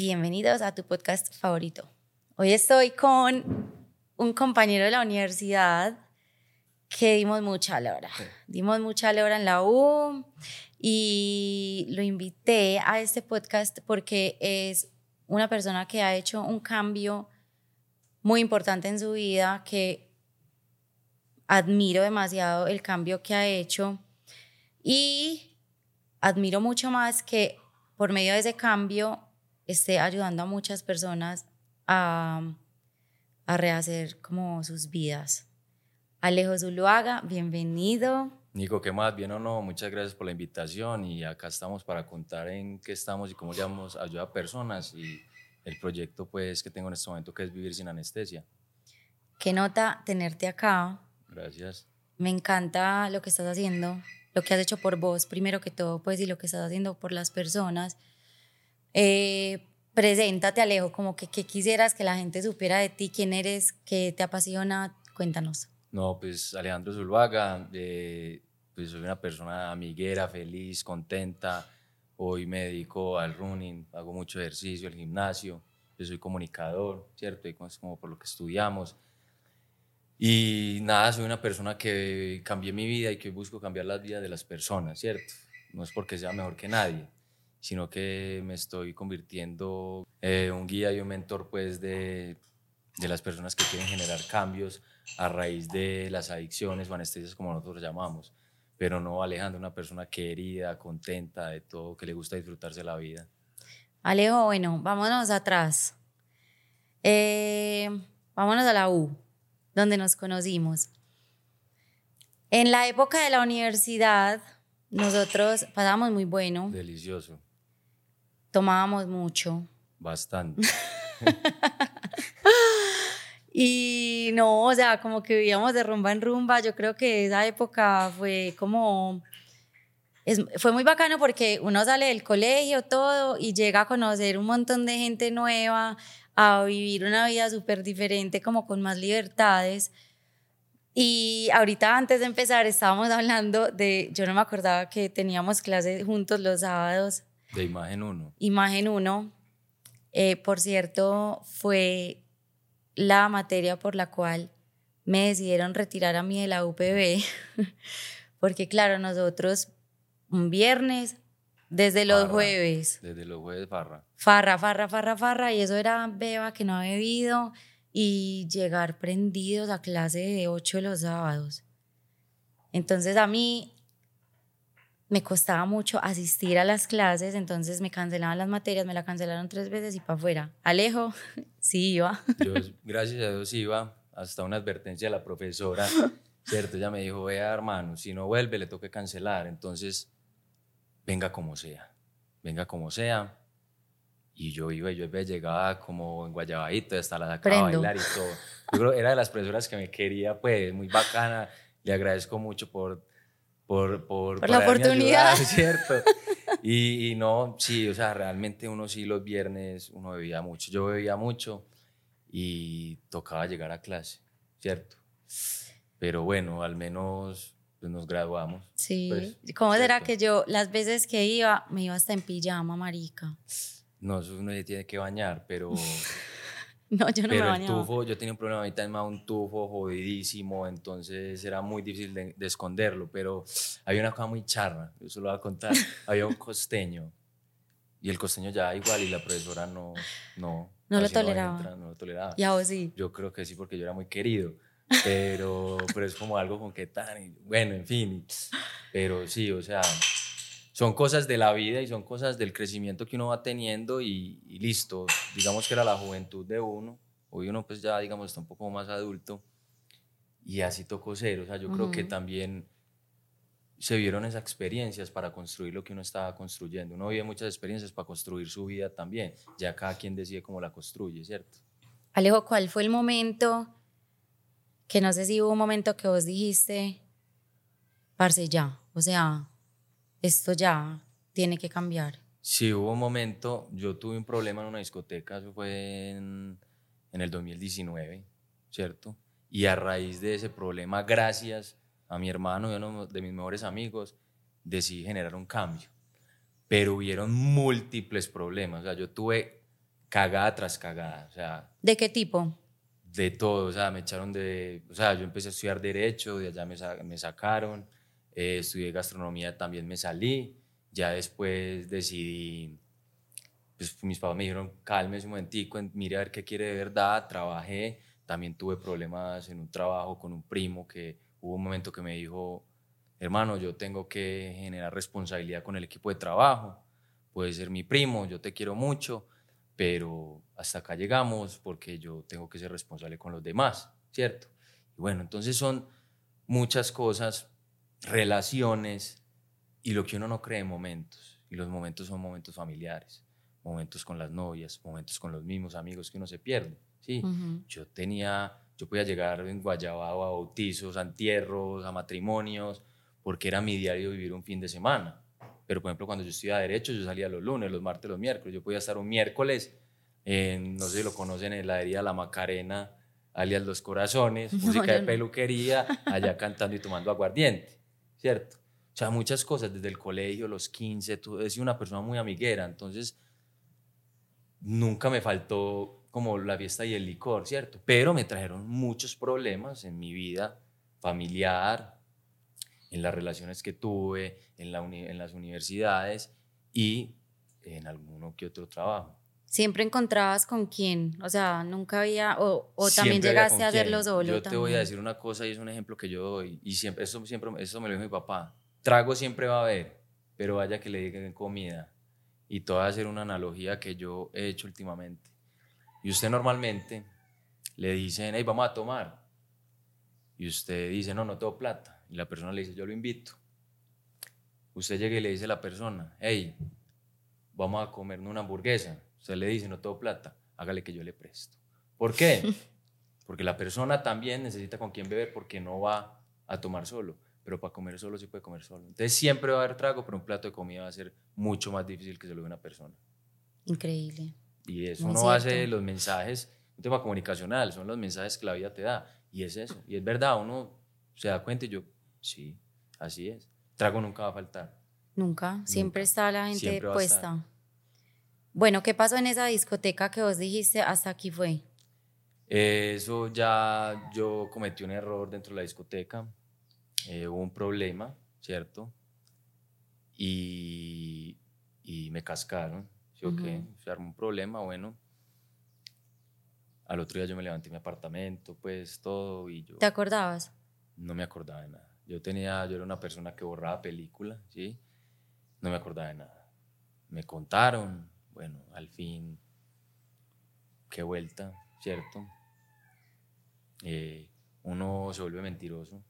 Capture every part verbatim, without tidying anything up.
Bienvenidos a tu podcast favorito. Hoy estoy con un compañero de la universidad que dimos mucha lora. Sí. Dimos mucha lora en la U y lo invité a este podcast porque es una persona que ha hecho un cambio muy importante en su vida, que admiro demasiado el cambio que ha hecho y admiro mucho más que por medio de ese cambio esté ayudando a muchas personas a, a rehacer como sus vidas. Alejo Zuluaga, bienvenido. Nico, ¿qué más? ¿Bien o no? Muchas gracias por la invitación y acá estamos para contar en qué estamos y cómo llevamos ayuda a personas y el proyecto pues que tengo en este momento, que es Vivir Sin Anestesia. Qué nota tenerte acá. Gracias. Me encanta lo que estás haciendo, lo que has hecho por vos, primero que todo, pues, y lo que estás haciendo por las personas. Eh, preséntate, Alejo, como que qué quisieras que la gente supiera de ti, quién eres, qué te apasiona, cuéntanos. No, pues Alejandro Zuluaga, eh, pues soy una persona amiguera, feliz, contenta. Hoy me dedico al running, hago mucho ejercicio, al gimnasio. Yo soy comunicador, ¿cierto? Y es como por lo que estudiamos. Y nada, soy una persona que cambié mi vida y que busco cambiar las vidas de las personas, ¿cierto? No es porque sea mejor que nadie, sino que me estoy convirtiendo en eh, un guía y un mentor pues de, de las personas que quieren generar cambios a raíz de las adicciones o anestesias, como nosotros llamamos. Pero no, Alejandro, una persona querida, contenta de todo, que le gusta disfrutarse la vida. Alejo, bueno, vámonos atrás. Eh, vámonos a la U, donde nos conocimos. En la época de la universidad, nosotros pasábamos muy bueno. Delicioso. Tomábamos mucho. Bastante. Y no, o sea, como que vivíamos de rumba en rumba. Yo creo que esa época fue como... Es, fue muy bacano porque uno sale del colegio, todo, y llega a conocer un montón de gente nueva, a vivir una vida súper diferente, como con más libertades. Y ahorita, antes de empezar, estábamos hablando de... Yo no me acordaba que teníamos clases juntos los sábados. De Imagen uno. Imagen uno. Eh, por cierto, fue la materia por la cual me decidieron retirar a mí de la U P B, porque claro, nosotros un viernes, desde los Farra, jueves. Desde los jueves, farra. Farra, farra, farra, farra, y eso era beba que no ha bebido, y llegar prendidos a clase de ocho los sábados. Entonces a mí me costaba mucho asistir a las clases, entonces me cancelaban las materias, me la cancelaron tres veces y para afuera. Alejo, sí iba. Yo, gracias a Dios, iba, hasta una advertencia de la profesora, ¿cierto? Ella me dijo, vea, hermano, si no vuelve, le toca cancelar, entonces, venga como sea, venga como sea. Y yo iba, y yo llegaba como en guayabadito, hasta la sacaba a bailar y todo. Yo creo que era de las profesoras que me quería, pues, muy bacana. Le agradezco mucho por, por, por, por, por la oportunidad. Ayudado, ¿cierto? Y, y no, sí, o sea, realmente uno sí los viernes, uno bebía mucho. Yo bebía mucho y tocaba llegar a clase, ¿cierto? Pero bueno, al menos pues, nos graduamos. Sí, pues, ¿cómo ¿cierto? será que yo las veces que iba, me iba hasta en pijama, marica? No, eso uno se tiene que bañar, pero... No, yo no pero me el bañaba. tufo, yo tenía un problema ahorita, más un tufo jodidísimo, entonces era muy difícil de, de esconderlo, pero había una cosa muy charra, yo se lo voy a contar, había un costeño, y el costeño ya igual, y la profesora no, no, No lo así no toleraba. entra, no lo toleraba. ¿Y a vos sí? Yo creo que sí, porque yo era muy querido, pero, pero es como algo con que tan, y, bueno, en fin, pero sí, o sea, son cosas de la vida y son cosas del crecimiento que uno va teniendo y, y listo, digamos que era la juventud de uno, hoy uno pues ya digamos está un poco más adulto y así tocó ser, o sea, yo uh-huh. creo que también se vieron esas experiencias para construir lo que uno estaba construyendo, uno vive muchas experiencias para construir su vida también, ya cada quien decide cómo la construye, ¿cierto? Alejo, ¿cuál fue el momento, que no sé si hubo un momento que vos dijiste, parce ya, o sea, esto ya tiene que cambiar? Sí, hubo un momento, yo tuve un problema en una discoteca, eso fue en, en el dos mil diecinueve, ¿cierto? Y a raíz de ese problema, gracias a mi hermano y a uno de mis mejores amigos, decidí generar un cambio. Pero hubieron múltiples problemas, o sea, yo tuve cagada tras cagada, o sea, ¿De qué tipo? de todo, o sea, me echaron de, o sea, yo empecé a estudiar Derecho, de allá me, sa- me sacaron, eh, estudié Gastronomía, también me salí, ya después decidí, pues mis papás me dijeron, cálmese un momentico, en- mire a ver qué quiere de verdad, trabajé, también tuve problemas en un trabajo con un primo que hubo un momento que me dijo, hermano, yo tengo que generar responsabilidad con el equipo de trabajo, puede ser mi primo, yo te quiero mucho, pero hasta acá llegamos porque yo tengo que ser responsable con los demás, ¿cierto? Y bueno, entonces son muchas cosas, relaciones y lo que uno no cree en momentos, y los momentos son momentos familiares, momentos con las novias, momentos con los mismos amigos que uno se pierde, ¿sí? Ujú. Yo tenía, yo podía llegar en Guayabao a bautizos, a entierros, a matrimonios, porque era mi diario vivir un fin de semana. Pero, por ejemplo, cuando yo estudiaba Derecho, yo salía los lunes, los martes, los miércoles. Yo podía estar un miércoles en, no sé si lo conocen, en la heladería La Macarena, alias Los Corazones, No, música de yo no. peluquería, allá cantando y tomando aguardiente, ¿cierto? O sea, muchas cosas, desde el colegio, los quince, tú, he sido una persona muy amiguera, entonces nunca me faltó como la fiesta y el licor, ¿cierto? Pero me trajeron muchos problemas en mi vida familiar, en las relaciones que tuve, en, la uni- en las universidades y en alguno que otro trabajo. ¿Siempre encontrabas con quién? O sea, nunca había, o, o también Siempre había con llegaste a hacerlo quién. solo Yo te voy a también. decir una cosa y es un ejemplo que yo doy y siempre, eso, siempre, eso me lo dijo mi papá. Trago siempre va a haber, pero vaya que le digan comida. Y te voy a hacer una analogía que yo he hecho últimamente. Y usted normalmente le dicen, hey, vamos a tomar. Y usted dice, no, no tengo plata. Y la persona le dice, yo lo invito. Usted llega y le dice a la persona, hey, vamos a comernos una hamburguesa. Usted le dice, no tengo plata, hágale que yo le presto. ¿Por qué? Porque la persona también necesita con quién beber porque no va a tomar solo. Pero para comer solo sí puede comer solo. Entonces siempre va a haber trago, pero un plato de comida va a ser mucho más difícil que se lo de una persona. Increíble, Y eso muy uno hace cierto. los mensajes, un tema comunicacional, son los mensajes que la vida te da. Y es eso. Y es verdad, uno se da cuenta y yo, sí, así es. Trago nunca va a faltar. Nunca, siempre Nunca. está la gente Siempre va a estar. puesta. Bueno, ¿qué pasó en esa discoteca que vos dijiste hasta aquí fue? Eso ya yo cometí un error dentro de la discoteca. Eh, hubo un problema, ¿cierto? Y, y me cascaron. ¿Sí o qué? Ujú. Se armó un problema, bueno. Al otro día yo me levanté en mi apartamento, pues todo, y yo ¿Te acordabas? no me acordaba de nada. Yo tenía, yo era una persona que borraba películas, ¿sí? No me acordaba de nada. Me contaron, bueno, al fin, qué vuelta, ¿cierto? Eh, uno se vuelve mentiroso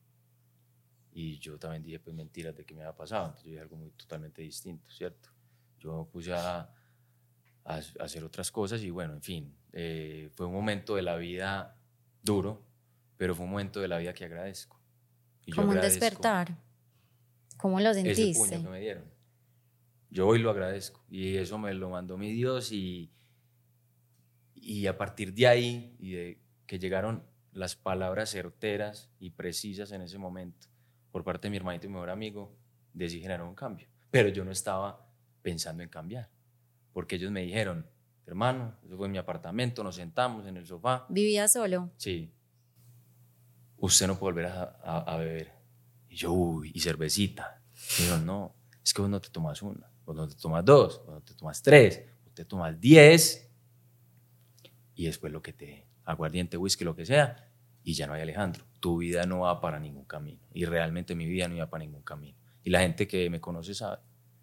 y yo también dije, pues mentiras de que me había pasado. Entonces yo dije algo muy totalmente distinto, ¿cierto? Yo me puse a, a, a hacer otras cosas y bueno, en fin, eh, fue un momento de la vida duro, pero fue un momento de la vida que agradezco. Y yo Como un agradezco despertar. ¿Cómo lo ese puño que sentiste? me dieron. Yo hoy lo agradezco y eso me lo mandó mi Dios y, y a partir de ahí y de que llegaron las palabras certeras y precisas en ese momento por parte de mi hermanito y mi mejor amigo, decidí generar un cambio. Pero yo no estaba pensando en cambiar, porque ellos me dijeron, hermano, eso fue en mi apartamento, nos sentamos en el sofá, ¿Vivías solo? sí, usted no puede volver a, a, a beber. Y yo, uy, y cervecita. Y dijeron, no, es que vos no te tomas una, vos no te tomas dos, vos no te tomas tres, vos te tomas diez y después lo que te, aguardiente, whisky, lo que sea, y ya no hay Alejandro. Tu vida no va para ningún camino. Y realmente mi vida no iba para ningún camino. Y la gente que me conoce sabe.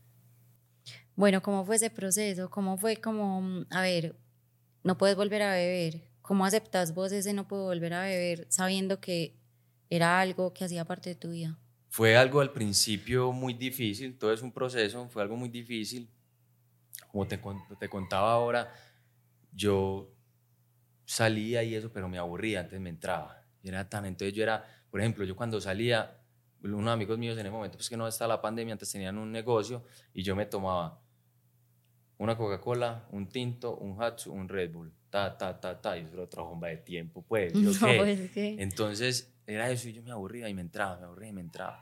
Bueno, ¿cómo fue ese proceso? ¿Cómo fue como, mm, a ver, no puedes volver a beber? ¿Cómo aceptas vos ese no puedo volver a beber sabiendo que era algo que hacía parte de tu vida? Fue algo al principio muy difícil, todo es un proceso, fue algo muy difícil. Como te, te contaba ahora, yo salía y eso, pero me aburría, antes me entraba. Y era tan, entonces yo era, por ejemplo, yo cuando salía, unos amigos míos en el momento, pues que no estaba la pandemia, antes tenían un negocio y yo me tomaba una Coca-Cola, un tinto, un Hatsu, un Red Bull, ta, ta, ta, ta, y eso era otra bomba de tiempo, pues, ¿sí o No, qué? pues que Entonces era eso y yo me aburría y me entraba, me aburría y me entraba.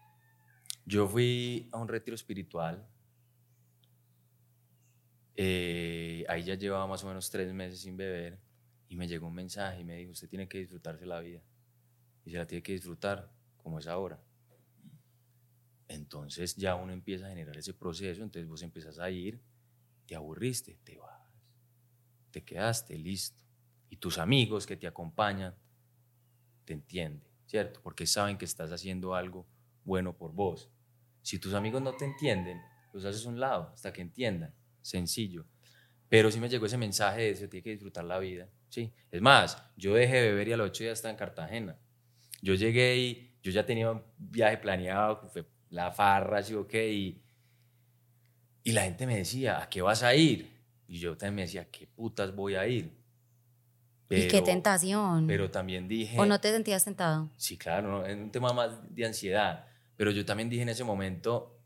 Yo fui a un retiro espiritual, eh, ahí ya llevaba más o menos tres meses sin beber y me llegó un mensaje y me dijo, usted tiene que disfrutarse la vida y se la tiene que disfrutar como es ahora. Entonces ya uno empieza a generar ese proceso, entonces vos empezás a ir, te aburriste, te vas, te quedaste, listo. Y tus amigos que te acompañan te entienden, ¿cierto? Porque saben que estás haciendo algo bueno por vos. Si tus amigos no te entienden, los haces a un lado hasta que entiendan, sencillo. Pero sí me llegó ese mensaje de eso, tiene que disfrutar la vida, ¿sí? Es más, yo dejé de beber y a los ocho días estaba en Cartagena. Yo llegué y yo ya tenía un viaje planeado, fue la farra, ¿sí o qué? Y, y la gente me decía, ¿a qué vas a ir? Y yo también me decía, ¿qué putas voy a ir? Pero, y qué tentación. Pero también dije... ¿O no te sentías tentado? Sí, claro, ¿no? Es un tema más de ansiedad. Pero yo también dije en ese momento,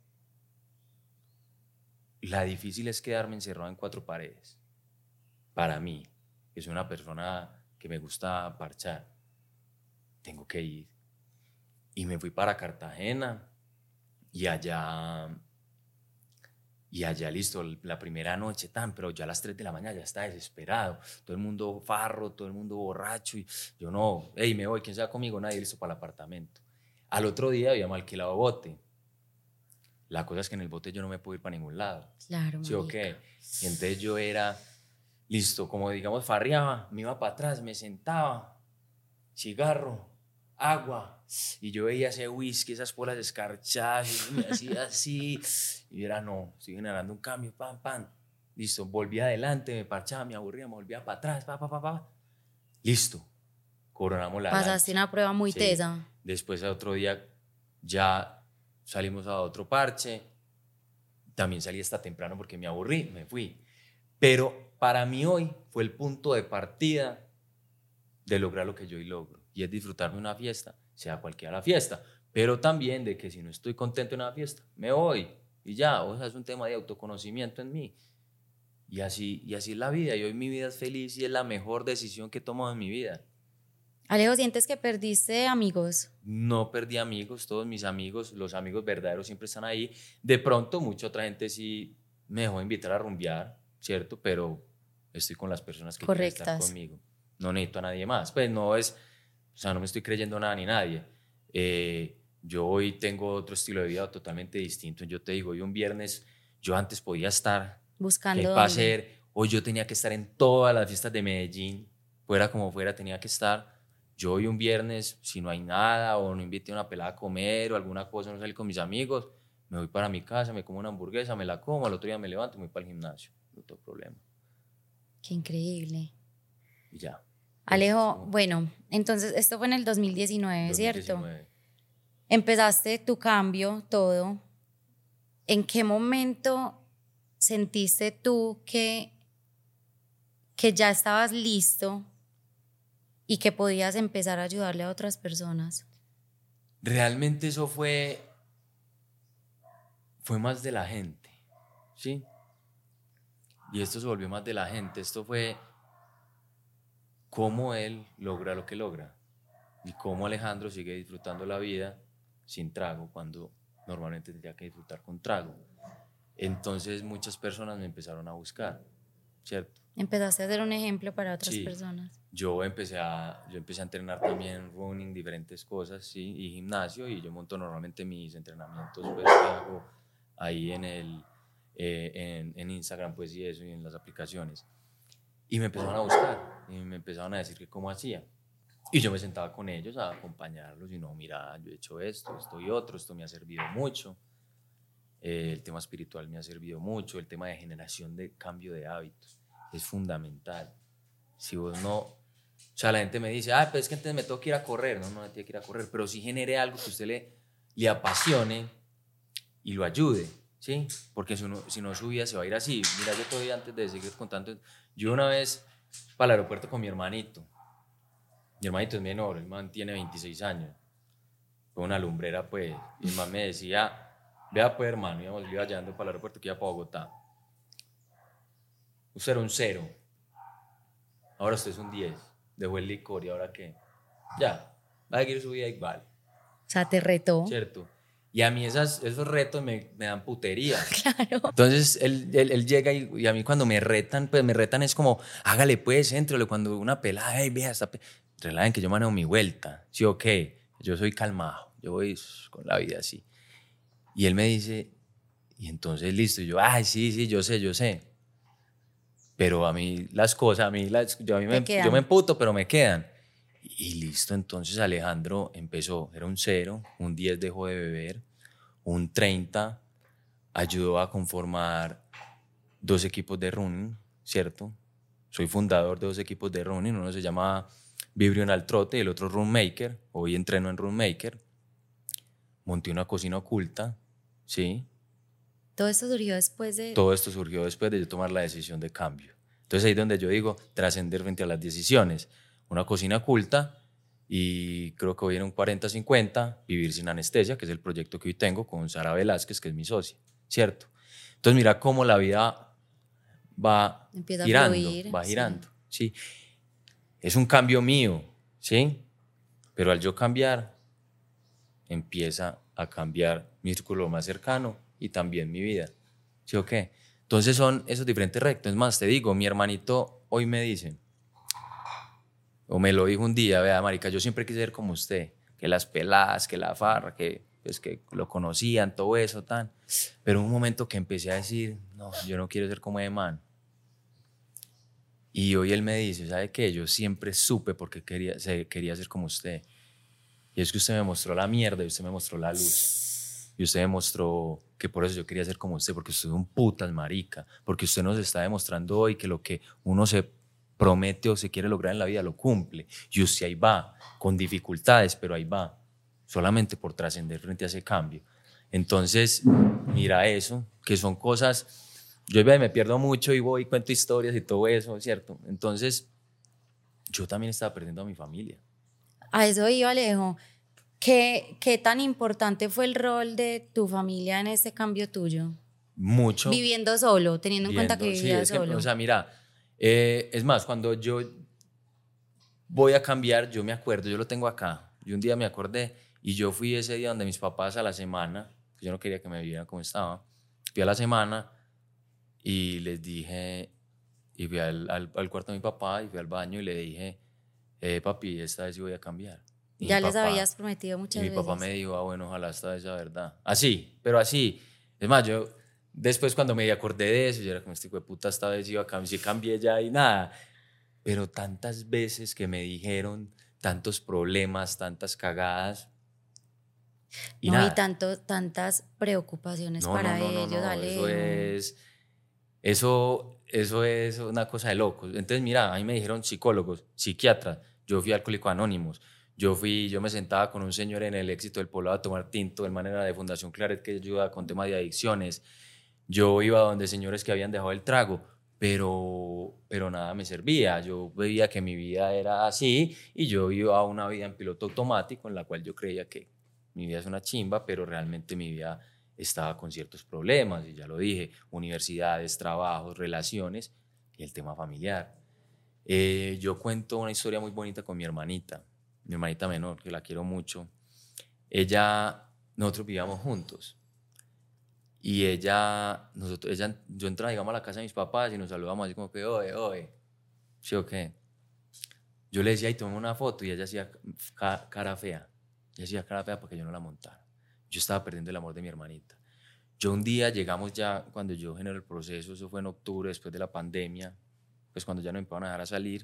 la difícil es quedarme encerrado en cuatro paredes. Para mí, que soy una persona que me gusta parchar, tengo que ir. Y me fui para Cartagena y allá, y allá listo, la primera noche tan, pero ya a las tres de la mañana ya estaba desesperado. Todo el mundo farro, todo el mundo borracho y yo no, hey, me voy, ¿quién se va conmigo? Nadie, listo para el apartamento. Al otro día habíamos alquilado bote. La cosa es que en el bote yo no me puedo ir para ningún lado. Claro, ¿Sí o qué? Y entonces yo era, listo, como digamos, farreaba, me iba para atrás, me sentaba, cigarro, agua, y yo veía ese whisky, esas polas escarchadas, y me hacía así, y era, no, estoy generando un cambio, pam, pam, listo, volvía adelante, me parchaba, me aburría, me volvía para atrás, pa, pa, pa, pa, listo, coronamos la Pasaste lancha. una prueba muy Sí. tesa. Después, al otro día, ya salimos a otro parche, también salí hasta temprano porque me aburrí, me fui, pero para mí hoy fue el punto de partida de lograr lo que yo hoy logro, y es disfrutarme una fiesta, sea cualquiera la fiesta, pero también de que si no estoy contento en una fiesta, me voy y ya, o sea, es un tema de autoconocimiento en mí, y así, y así es la vida, y hoy mi vida es feliz y es la mejor decisión que he tomado en mi vida. Alejo, ¿sientes que perdiste amigos? No perdí amigos, todos mis amigos, los amigos verdaderos siempre están ahí. De pronto, mucha otra gente sí me dejó invitar a rumbear, ¿cierto? Pero estoy con las personas que quieren estar conmigo. No necesito a nadie más. Pues no es, o sea, no me estoy creyendo nada ni nadie. Eh, yo hoy tengo otro estilo de vida totalmente distinto. Yo te digo, hoy un viernes, yo antes podía estar buscando qué dónde. hacer. Hoy yo tenía que estar en todas las fiestas de Medellín, fuera como fuera, tenía que estar. Yo hoy un viernes, si no hay nada o no invité a una pelada a comer o alguna cosa, no salí con mis amigos, me voy para mi casa, me como una hamburguesa, me la como, al otro día me levanto y me voy para el gimnasio. No tengo problema. Qué increíble. Y ya. Alejo, Esto, bueno, entonces esto fue en el dos mil diecinueve, dos mil diecinueve. ¿cierto? Empezaste tu cambio, todo. ¿En qué momento sentiste tú que, que ya estabas listo y que podías empezar a ayudarle a otras personas? Realmente eso fue, fue más de la gente, ¿sí? Y esto se volvió más de la gente. Esto fue cómo él logra lo que logra y cómo Alejandro sigue disfrutando la vida sin trago cuando normalmente tendría que disfrutar con trago. Entonces muchas personas me empezaron a buscar, ¿cierto? Empezaste a ser un ejemplo para otras Sí, personas. Yo empecé, a, yo empecé a entrenar también running, diferentes cosas, sí, y gimnasio, y yo monto normalmente mis entrenamientos pues, que hago ahí en, el, eh, en, en Instagram pues, y eso, y en las aplicaciones. Y me empezaron a buscar, y me empezaron a decir que cómo hacía. Y yo me sentaba con ellos a acompañarlos, y no, mira, yo he hecho esto, esto y otro, esto me ha servido mucho. Eh, el tema espiritual me ha servido mucho, el tema de generación de cambio de hábitos es fundamental. Si vos no, o sea, la gente me dice, ah, pero es que antes me tengo que ir a correr, no, no me tengo que ir a correr, pero sí genere algo que a usted le, le apasione y lo ayude, ¿sí? Porque si, uno, si no su vida se va a ir así. Mira, yo todavía antes de seguir contando, yo una vez para el aeropuerto con mi hermanito, mi hermanito es menor, el man tiene veintiséis años, fue una lumbrera pues, y el man me decía, vea pues hermano, íbamos, iba llevando para el aeropuerto que iba para Bogotá, usted era un cero, ahora usted es un diez, dejó el licor y ahora qué, ya, va a seguir su vida igual. O sea, te retó. ¿Cierto? Y a mí esas, esos retos me, me dan putería. Claro. Entonces él, él, él llega y, y a mí cuando me retan, pues me retan es como, hágale pues, éntrale. Cuando una pelada, hey, vea, está pe-". Relajen que yo manejo mi vuelta. Sí, ok, yo soy calmado, yo voy con la vida así. Y él me dice, y entonces listo, y yo, ay, sí, sí, yo sé, yo sé. Pero a mí las cosas, a mí, las, yo, a mí me, yo me emputo, pero me quedan. Y listo, entonces Alejandro empezó, era un cero, un diez dejó de beber, un treinta ayudó a conformar dos equipos de running, ¿cierto? Soy fundador de dos equipos de running, uno se llama Vibrion al Trote y el otro Runmaker, hoy entreno en Runmaker. Monté una cocina oculta, ¿sí? Todo esto surgió después de... Todo esto surgió después de yo tomar la decisión de cambio. Entonces ahí es donde yo digo, trascender frente a las decisiones. Una cocina oculta y creo que hoy en un cuarenta cincuenta, Vivir sin anestesia, que es el proyecto que hoy tengo con Sara Velázquez, que es mi socia, ¿cierto? Entonces mira cómo la vida va Empieza girando, a fluir, va girando, sí. ¿sí? Es un cambio mío, ¿sí? Pero al yo cambiar, empieza a cambiar mi círculo más cercano y también mi vida, ¿sí o qué? Entonces son esos diferentes retos. Es más, te digo, mi hermanito hoy me dice, o me lo dijo un día, vea, marica, yo siempre quise ser como usted, que las peladas, que la farra, que, pues, que lo conocían, todo eso, tan. Pero un momento que empecé a decir, no, yo no quiero ser como ese man. Y hoy él me dice, ¿sabe qué? Yo siempre supe porque quería, se, quería ser como usted. Y es que usted me mostró la mierda y usted me mostró la luz. Y usted me mostró que por eso yo quería ser como usted, porque usted es un putas, marica. Porque usted nos está demostrando hoy que lo que uno se promete o se quiere lograr en la vida lo cumple. Y usted ahí va, con dificultades, pero ahí va. Solamente por trascender frente a ese cambio. Entonces, mira eso, que son cosas... Yo me pierdo mucho y voy y cuento historias y todo eso, ¿cierto? Entonces, yo también estaba perdiendo a mi familia. A eso iba, Alejo. ¿Qué, ¿Qué tan importante fue el rol de tu familia en este cambio tuyo? Mucho. Viviendo solo, teniendo viendo, en cuenta que sí, vivías es que, solo. o sea, mira, eh, es más, cuando yo voy a cambiar, yo me acuerdo, yo lo tengo acá. Yo un día me acordé y yo fui ese día donde mis papás a la semana, que yo no quería que me vieran como estaba, fui a la semana y les dije, y fui al, al, al cuarto de mi papá y fui al baño y le dije, eh, papi, esta vez sí voy a cambiar. Y ya mi les papá, habías prometido muchas y mi veces. papá me dijo, ah, bueno, ojalá esta vez sea verdad. Así, pero así. Es más, yo después cuando me acordé de eso, yo era como, este hijo de puta, esta vez iba a cambiar, sí cambié ya y nada. Pero tantas veces que me dijeron, tantos problemas, tantas cagadas. Y no, nada. y tanto, tantas preocupaciones no, para no, no, no, ellos, no, Alejo. eso es, eso, eso es una cosa de locos. Entonces, mira, a mí me dijeron psicólogos, psiquiatras, yo fui alcohólico anónimos, yo fui, yo me sentaba con un señor en el Éxito del Poblado a tomar tinto, de manera de Fundación Claret que ayuda con temas de adicciones, yo iba donde señores que habían dejado el trago, pero, pero nada me servía, yo veía que mi vida era así y yo iba una vida en piloto automático en la cual yo creía que mi vida es una chimba, pero realmente mi vida estaba con ciertos problemas, y ya lo dije, universidades, trabajos, relaciones y el tema familiar. Eh, yo cuento una historia muy bonita con mi hermanita, mi hermanita menor, que la quiero mucho. Ella, nosotros vivíamos juntos y ella, nosotros, ella, yo entraba, digamos, a la casa de mis papás y nos saludamos así como que, oye, oye, ¿sí o qué? Yo le decía, y tomé una foto y ella hacía ca cara fea, ella hacía cara fea para que yo no la montara. Yo estaba perdiendo el amor de mi hermanita. Yo un día llegamos ya, cuando yo generé el proceso, eso fue en octubre, después de la pandemia, pues cuando ya no me iban a dejar a salir,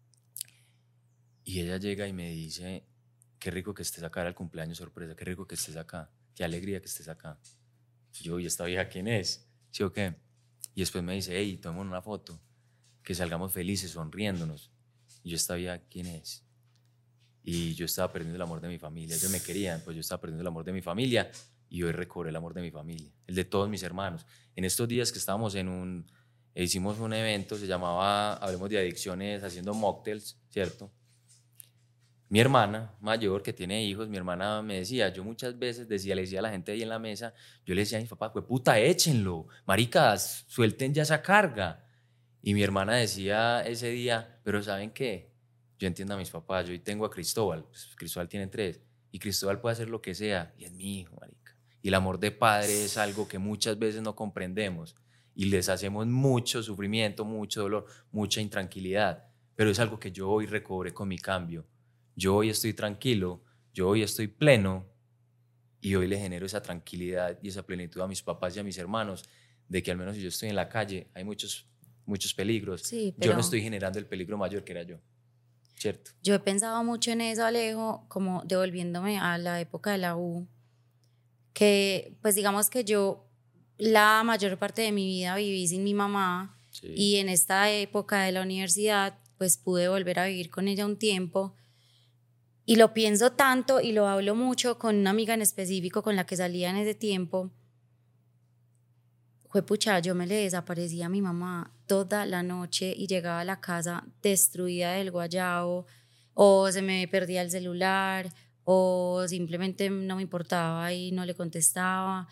y ella llega y me dice, qué rico que estés acá, era el cumpleaños sorpresa, qué rico que estés acá, qué alegría que estés acá. Yo, ¿y esta vieja quién es? ¿Sí o qué? Y después me dice, hey, tomemos una foto, que salgamos felices, sonriéndonos. Y yo, ¿esta vieja quién es? Y yo estaba perdiendo el amor de mi familia, ellos me querían, pues yo estaba perdiendo el amor de mi familia, y hoy recobré el amor de mi familia, el de todos mis hermanos. En estos días que estábamos en un, hicimos un evento, se llamaba Hablemos de Adicciones, haciendo mocktails, ¿cierto? Mi hermana mayor, que tiene hijos, mi hermana me decía, yo muchas veces decía, le decía a la gente ahí en la mesa, yo le decía a mi papá, pues puta, échenlo, maricas, suelten ya esa carga. Y mi hermana decía ese día, pero ¿saben qué? Yo entiendo a mis papás, yo hoy tengo a Cristóbal, pues Cristóbal tiene tres, y Cristóbal puede hacer lo que sea, y es mi hijo, marica. Y el amor de padre es algo que muchas veces no comprendemos y les hacemos mucho sufrimiento, mucho dolor, mucha intranquilidad. Pero es algo que yo hoy recobré con mi cambio. Yo hoy estoy tranquilo, yo hoy estoy pleno y hoy le genero esa tranquilidad y esa plenitud a mis papás y a mis hermanos de que al menos si yo estoy en la calle hay muchos, muchos peligros. Sí, pero yo no estoy generando el peligro mayor que era yo, ¿cierto? yo he pensado mucho en eso, Alejo, como devolviéndome a la época de la U, que pues digamos que yo la mayor parte de mi vida viví sin mi mamá, Sí. y en esta época de la universidad pues pude volver a vivir con ella un tiempo y lo pienso tanto y lo hablo mucho con una amiga en específico con la que salía en ese tiempo. Juepucha, yo me le desaparecía a mi mamá toda la noche y llegaba a la casa destruida del guayabo, o se me perdía el celular, o simplemente no me importaba y no le contestaba.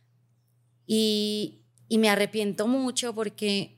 Y, y me arrepiento mucho porque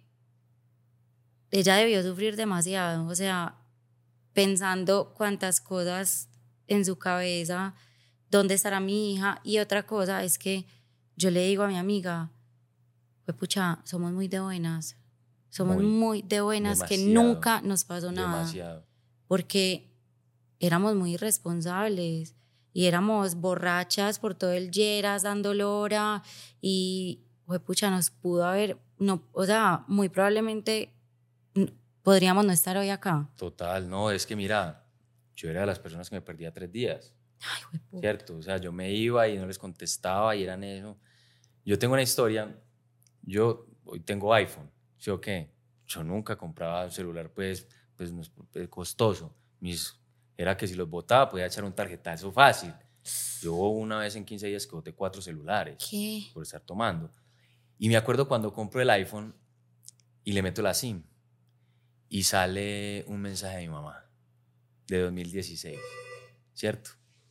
ella debió sufrir demasiado, o sea, pensando cuántas cosas en su cabeza, dónde estará mi hija. Y otra cosa es que yo le digo a mi amiga, pues pucha, somos muy de buenas, somos muy, muy de buenas, que nunca nos pasó nada, demasiado. Porque éramos muy irresponsables y éramos borrachas por todo el Lleras dando lora y pues pucha, nos pudo haber, no, o sea, muy probablemente podríamos no estar hoy acá. Total, no, es que mira, yo era de las personas que me perdía tres días. Ay, jueputa. ¿Cierto? O sea, yo me iba y no les contestaba y eran eso. Yo tengo una historia, yo hoy tengo iPhone, ¿sí o qué? Yo nunca compraba un celular pues, pues, pues costoso. Mis, era que si los botaba podía echar un tarjetazo fácil. Yo una vez en quince días que boté cuatro celulares. ¿Qué? Por estar tomando. Y me acuerdo cuando compro el iPhone y le meto la SIM y sale un mensaje de mi mamá de dos mil dieciséis, ¿cierto?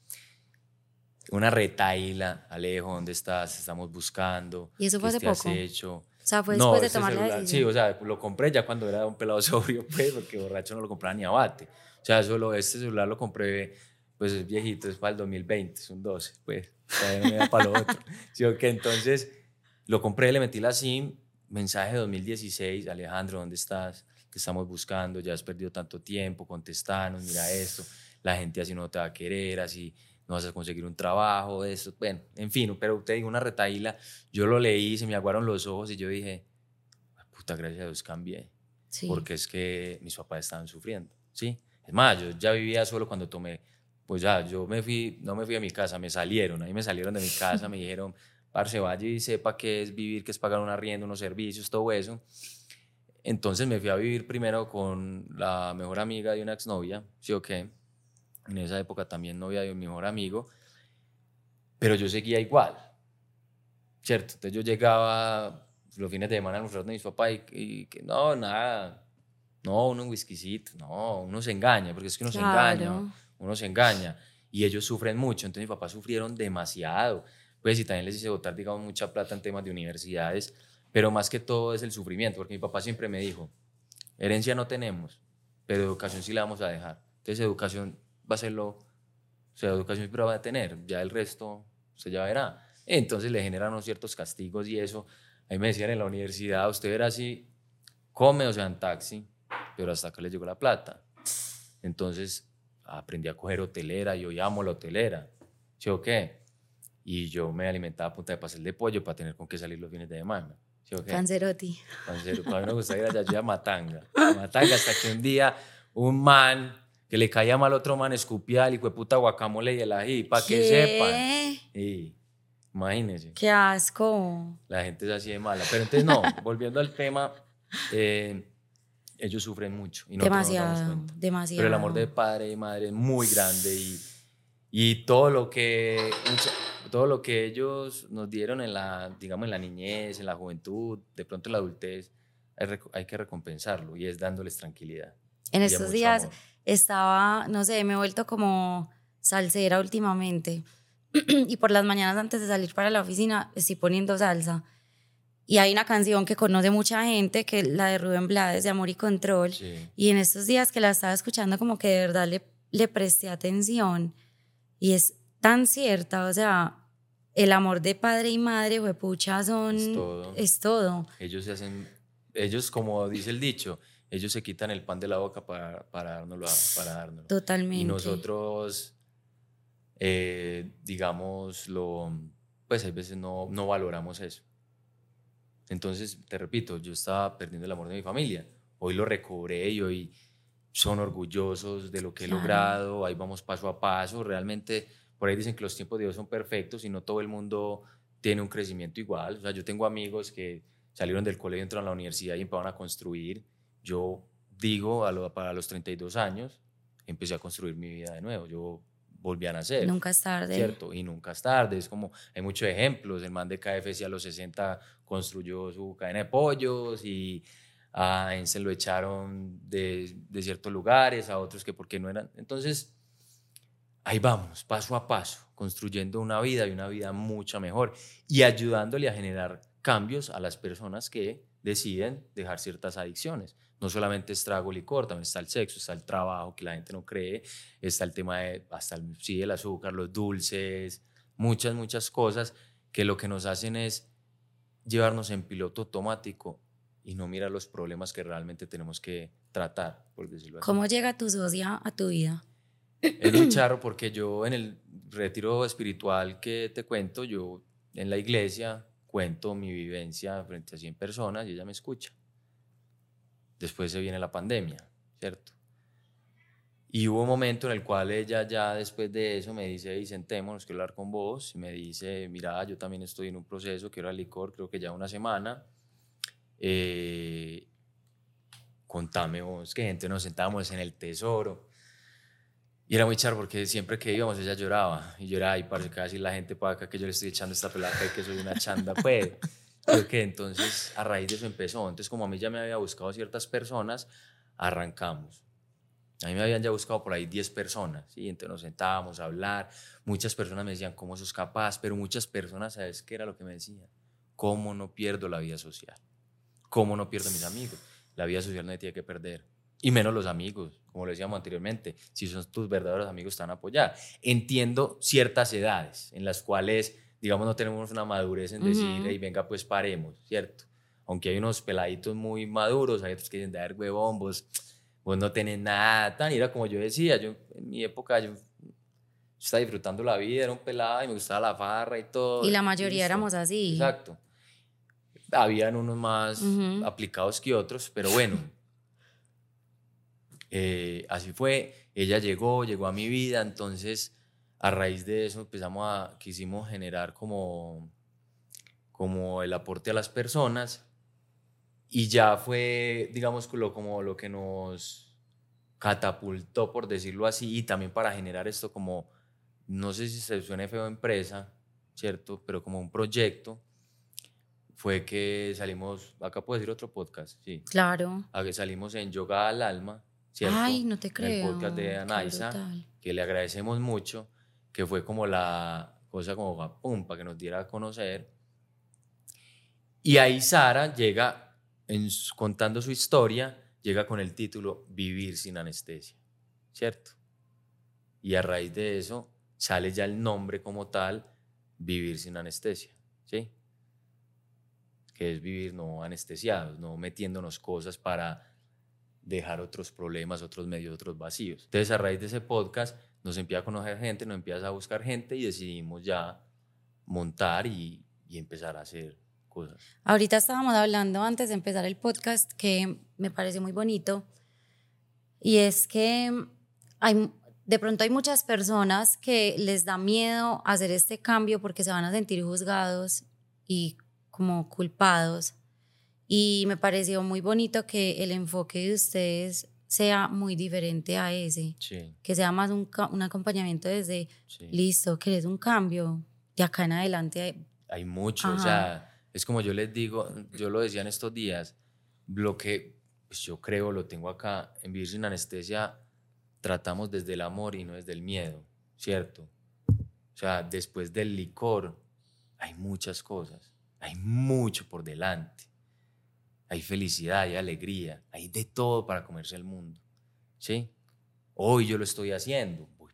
Una retaíla, Alejo, ¿dónde estás? Estamos buscando. ¿Y eso fue hace ¿Qué te has poco? hecho? O sea, fue No, después de este tomar la celular, decisión. sí, o sea, lo compré ya cuando era un pelado sobrio, pues, porque borracho no lo compraba ni a bate. O sea, solo este celular lo compré, pues es viejito, es para el dos mil veinte, es un doce, pues, todavía no me da para lo otro. Sí, ok, entonces lo compré, le metí la SIM, mensaje de dos mil dieciséis, Alejandro, ¿dónde estás? Te estamos buscando, ya has perdido tanto tiempo, contestanos, mira esto, la gente así no te va a querer, así no vas a conseguir un trabajo, esto, bueno, en fin, pero te digo, una retaíla, yo lo leí, se me aguaron los ojos y yo dije, puta, gracias a Dios cambié, Sí. porque es que mis papás estaban sufriendo, ¿sí? Es más, yo ya vivía solo cuando tomé, pues ya, yo me fui, no me fui a mi casa, me salieron, ahí me salieron de mi casa, me dijeron, parce, vaya y sepa qué es vivir, qué es pagar un arriendo, unos servicios, todo eso. Entonces me fui a vivir primero con la mejor amiga de una exnovia, ¿sí o qué? En esa época también novia de mi mejor amigo, pero yo seguía igual, ¿cierto? Entonces yo llegaba los fines de semana a los de mis papás y, y que no, nada, no, uno un whiskycito, no, uno se engaña, porque es que uno Claro. se engaña, uno se engaña, y ellos sufren mucho, entonces mis papás sufrieron demasiado, pues y también les hice botar, digamos, mucha plata en temas de universidades, pero más que todo es el sufrimiento, porque mi papá siempre me dijo, herencia no tenemos, pero educación sí la vamos a dejar, entonces educación va a ser lo, o sea, educación siempre va a tener, ya el resto se ya verá. Entonces le generan unos ciertos castigos y eso. A mí me decían en la universidad, usted verá si come o sea en taxi, pero hasta acá le llegó la plata. Entonces aprendí a coger hotelera, yo llamo la hotelera, ¿sí o qué? Y yo me alimentaba a punta de pastel de pollo para tener con qué salir los fines de semana, ¿sí o qué? Panzerotti. Panzero, a mí me gustaba ir allá, yo iba a Matanga, a Matanga, hasta que un día un man que le caía mal a otro man escupía al hijo de puta guacamole y el ají, para que sepan. Y imagínense. ¡Qué asco! La gente es así de mala. Pero entonces no, volviendo al tema, eh, ellos sufren mucho y nosotros Demasiado, no nos damos cuenta. demasiado. Pero el amor de padre y madre es muy grande y, y todo lo que todo lo que ellos nos dieron en la, digamos, en la niñez, en la juventud, de pronto en la adultez, hay, hay que recompensarlo y es dándoles tranquilidad. En estos días amor. Estaba, no sé, me he vuelto como salsera últimamente y por las mañanas antes de salir para la oficina estoy poniendo salsa y hay una canción que conoce mucha gente, que es la de Rubén Blades, de Amor y Control, sí. Y en estos días que la estaba escuchando como que de verdad le, le presté atención y es tan cierta, o sea, el amor de padre y madre, juepucha, son... Es todo. Es todo. Ellos se hacen, ellos como dice el dicho, ellos se quitan el pan de la boca para, para dárnoslo. Para dárnoslo. Totalmente. Y nosotros, eh, digamos, lo, pues hay veces no, no valoramos eso. Entonces, te repito, yo estaba perdiendo el amor de mi familia. Hoy lo recobré y hoy son orgullosos de lo que Claro. he logrado. Ahí vamos paso a paso. Realmente, por ahí dicen que los tiempos de Dios son perfectos y no todo el mundo tiene un crecimiento igual. O sea, yo tengo amigos que salieron del colegio, entraron a la universidad y empezaron a construir. Yo digo, a lo, para los treinta y dos años, empecé a construir mi vida de nuevo. Yo volví a nacer. Nunca es tarde. ¿Cierto? Y nunca es tarde. Es como, hay muchos ejemplos. El man de K F C a los sesenta construyó su cadena de pollos y a Ense lo echaron de, de ciertos lugares, a otros que porque no eran. Entonces, ahí vamos, paso a paso, construyendo una vida y una vida mucho mejor y ayudándole a generar cambios a las personas que deciden dejar ciertas adicciones. No solamente es trago, licor, también está el sexo, está el trabajo que la gente no cree, está el tema de, hasta el, sí, el azúcar, los dulces, muchas, muchas cosas que lo que nos hacen es llevarnos en piloto automático y no mirar los problemas que realmente tenemos que tratar, por decirlo así. ¿Cómo llega tu socia a tu vida? Es muy charro porque yo en el retiro espiritual que te cuento, yo en la iglesia cuento mi vivencia frente a cien personas y ella me escucha. Después se viene la pandemia, ¿cierto? Y hubo un momento en el cual ella ya después de eso me dice, hey, sentémonos, quiero hablar con vos. Y me dice, mira, yo también estoy en un proceso, quiero el licor, creo que ya una semana. Eh, contame vos, que gente nos sentábamos en el Tesoro. Y era muy charro porque siempre que íbamos ella lloraba. Y lloraba y parece que va a decir la gente para acá que yo le estoy echando esta pelota y que soy una chanda, pues. Porque entonces a raíz de eso empezó. Entonces como a mí ya me había buscado ciertas personas, arrancamos. A mí me habían ya buscado por ahí diez personas, ¿sí? Entonces nos sentábamos a hablar. Muchas personas me decían, ¿cómo sos capaz? Pero muchas personas, ¿sabes qué era lo que me decían? ¿Cómo no pierdo la vida social? ¿Cómo no pierdo mis amigos? La vida social no me tiene que perder. Y menos los amigos, como lo decíamos anteriormente. Si son tus verdaderos amigos, te van a apoyar. Entiendo ciertas edades en las cuales, digamos, no tenemos una madurez en decir, uh-huh. hey, venga, pues paremos, ¿cierto? Aunque hay unos peladitos muy maduros, hay otros que dicen, de ver, huevón, vos... Vos no tenés nada tan, era como yo decía, yo en mi época yo, yo estaba disfrutando la vida, era un pelado y me gustaba la farra y todo. Y la mayoría listo. Éramos así. Exacto. Habían unos más uh-huh. aplicados que otros, pero bueno, eh, así fue. Ella llegó, llegó a mi vida, entonces a raíz de eso empezamos a, quisimos generar como, como el aporte a las personas. Y ya fue, digamos, lo, como lo que nos catapultó, por decirlo así, y también para generar esto como, no sé si se suene feo empresa, ¿cierto? Pero como un proyecto, fue que salimos, acá puedo decir otro podcast, sí. Claro. A que salimos en Yoga al Alma, ¿cierto? Ay, no te creo. En el podcast de Anaisa, que le agradecemos mucho, que fue como la cosa como, pum, para que nos diera a conocer. Y ahí Sara llega... En, contando su historia, llega con el título Vivir sin anestesia, ¿cierto? Y a raíz de eso sale ya el nombre como tal, Vivir sin anestesia, ¿sí? Que es vivir no anestesiados, no metiéndonos cosas para dejar otros problemas, otros medios, otros vacíos. Entonces a raíz de ese podcast nos empieza a conocer gente, nos empieza a buscar gente y decidimos ya montar y, y empezar a hacer cosas. Ahorita estábamos hablando antes de empezar el podcast que me pareció muy bonito y es que hay, de pronto hay muchas personas que les da miedo hacer este cambio porque se van a sentir juzgados y como culpados y me pareció muy bonito que el enfoque de ustedes sea muy diferente a ese, sí. que sea más un, un acompañamiento desde sí. listo, que es un cambio de acá en adelante. Hay, hay mucho, Ajá. o sea es como yo les digo, yo lo decía en estos días, lo que pues yo creo, lo tengo acá, en Vivir sin Anestesia tratamos desde el amor y no desde el miedo, ¿cierto? O sea, después del licor hay muchas cosas, hay mucho por delante, hay felicidad, hay alegría, hay de todo para comerse el mundo, ¿sí? Hoy yo lo estoy haciendo, voy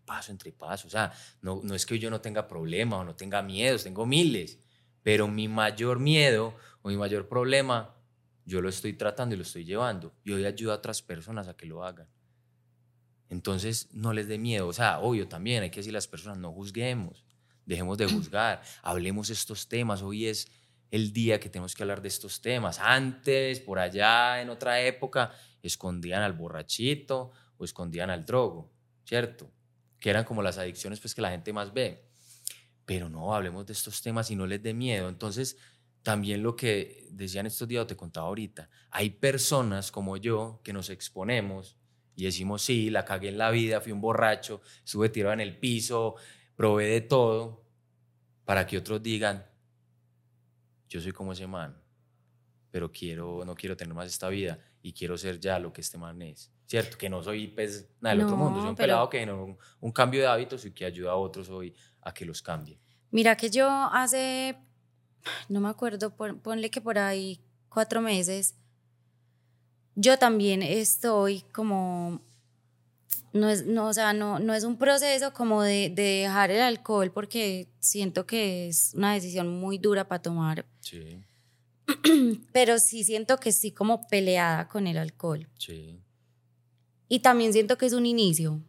paso entre paso. O sea, no, no es que yo no tenga problemas o no tenga miedos, tengo miles, pero mi mayor miedo o mi mayor problema, yo lo estoy tratando y lo estoy llevando. Y hoy ayudo a otras personas a que lo hagan. Entonces, no les dé miedo. O sea, obvio, también hay que decirle a las personas, no juzguemos, dejemos de juzgar, hablemos estos temas. Hoy es el día que tenemos que hablar de estos temas. Antes, por allá, en otra época, escondían al borrachito o escondían al drogo, ¿cierto? Que eran como las adicciones pues, que la gente más ve. Pero no, hablemos de estos temas y no les dé miedo. Entonces, también lo que decían estos días, o te contaba ahorita, hay personas como yo que nos exponemos y decimos, sí, la cagué en la vida, fui un borracho, estuve tirado en el piso, probé de todo, para que otros digan, yo soy como ese man, pero quiero, no quiero tener más esta vida y quiero ser ya lo que este man es, ¿cierto? Que no soy pues, nada del No, otro mundo, soy un pero pelado que generó un, un cambio de hábitos y que ayuda a otros hoy a que los cambien. mira que yo hace, no me acuerdo, pon- ponle que por ahí cuatro meses, yo también estoy como, no es, no, o sea, no, no es un proceso como de, de dejar el alcohol porque siento que es una decisión muy dura para tomar, Sí, pero sí siento que estoy como peleada con el alcohol. sí. Y también siento que es un inicio.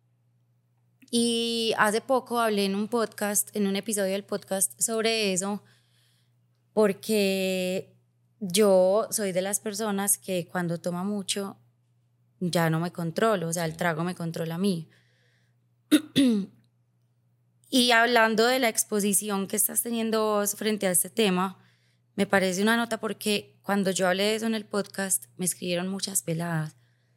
Y hace poco hablé en un podcast, en un episodio del podcast sobre eso, porque yo soy de las personas que cuando toma mucho ya no me controlo, o sea, el Sí. trago me controla a mí. Y hablando de la exposición que estás teniendo vos frente a este tema, me parece una nota porque cuando yo hablé de eso en el podcast, me escribieron muchas peladas.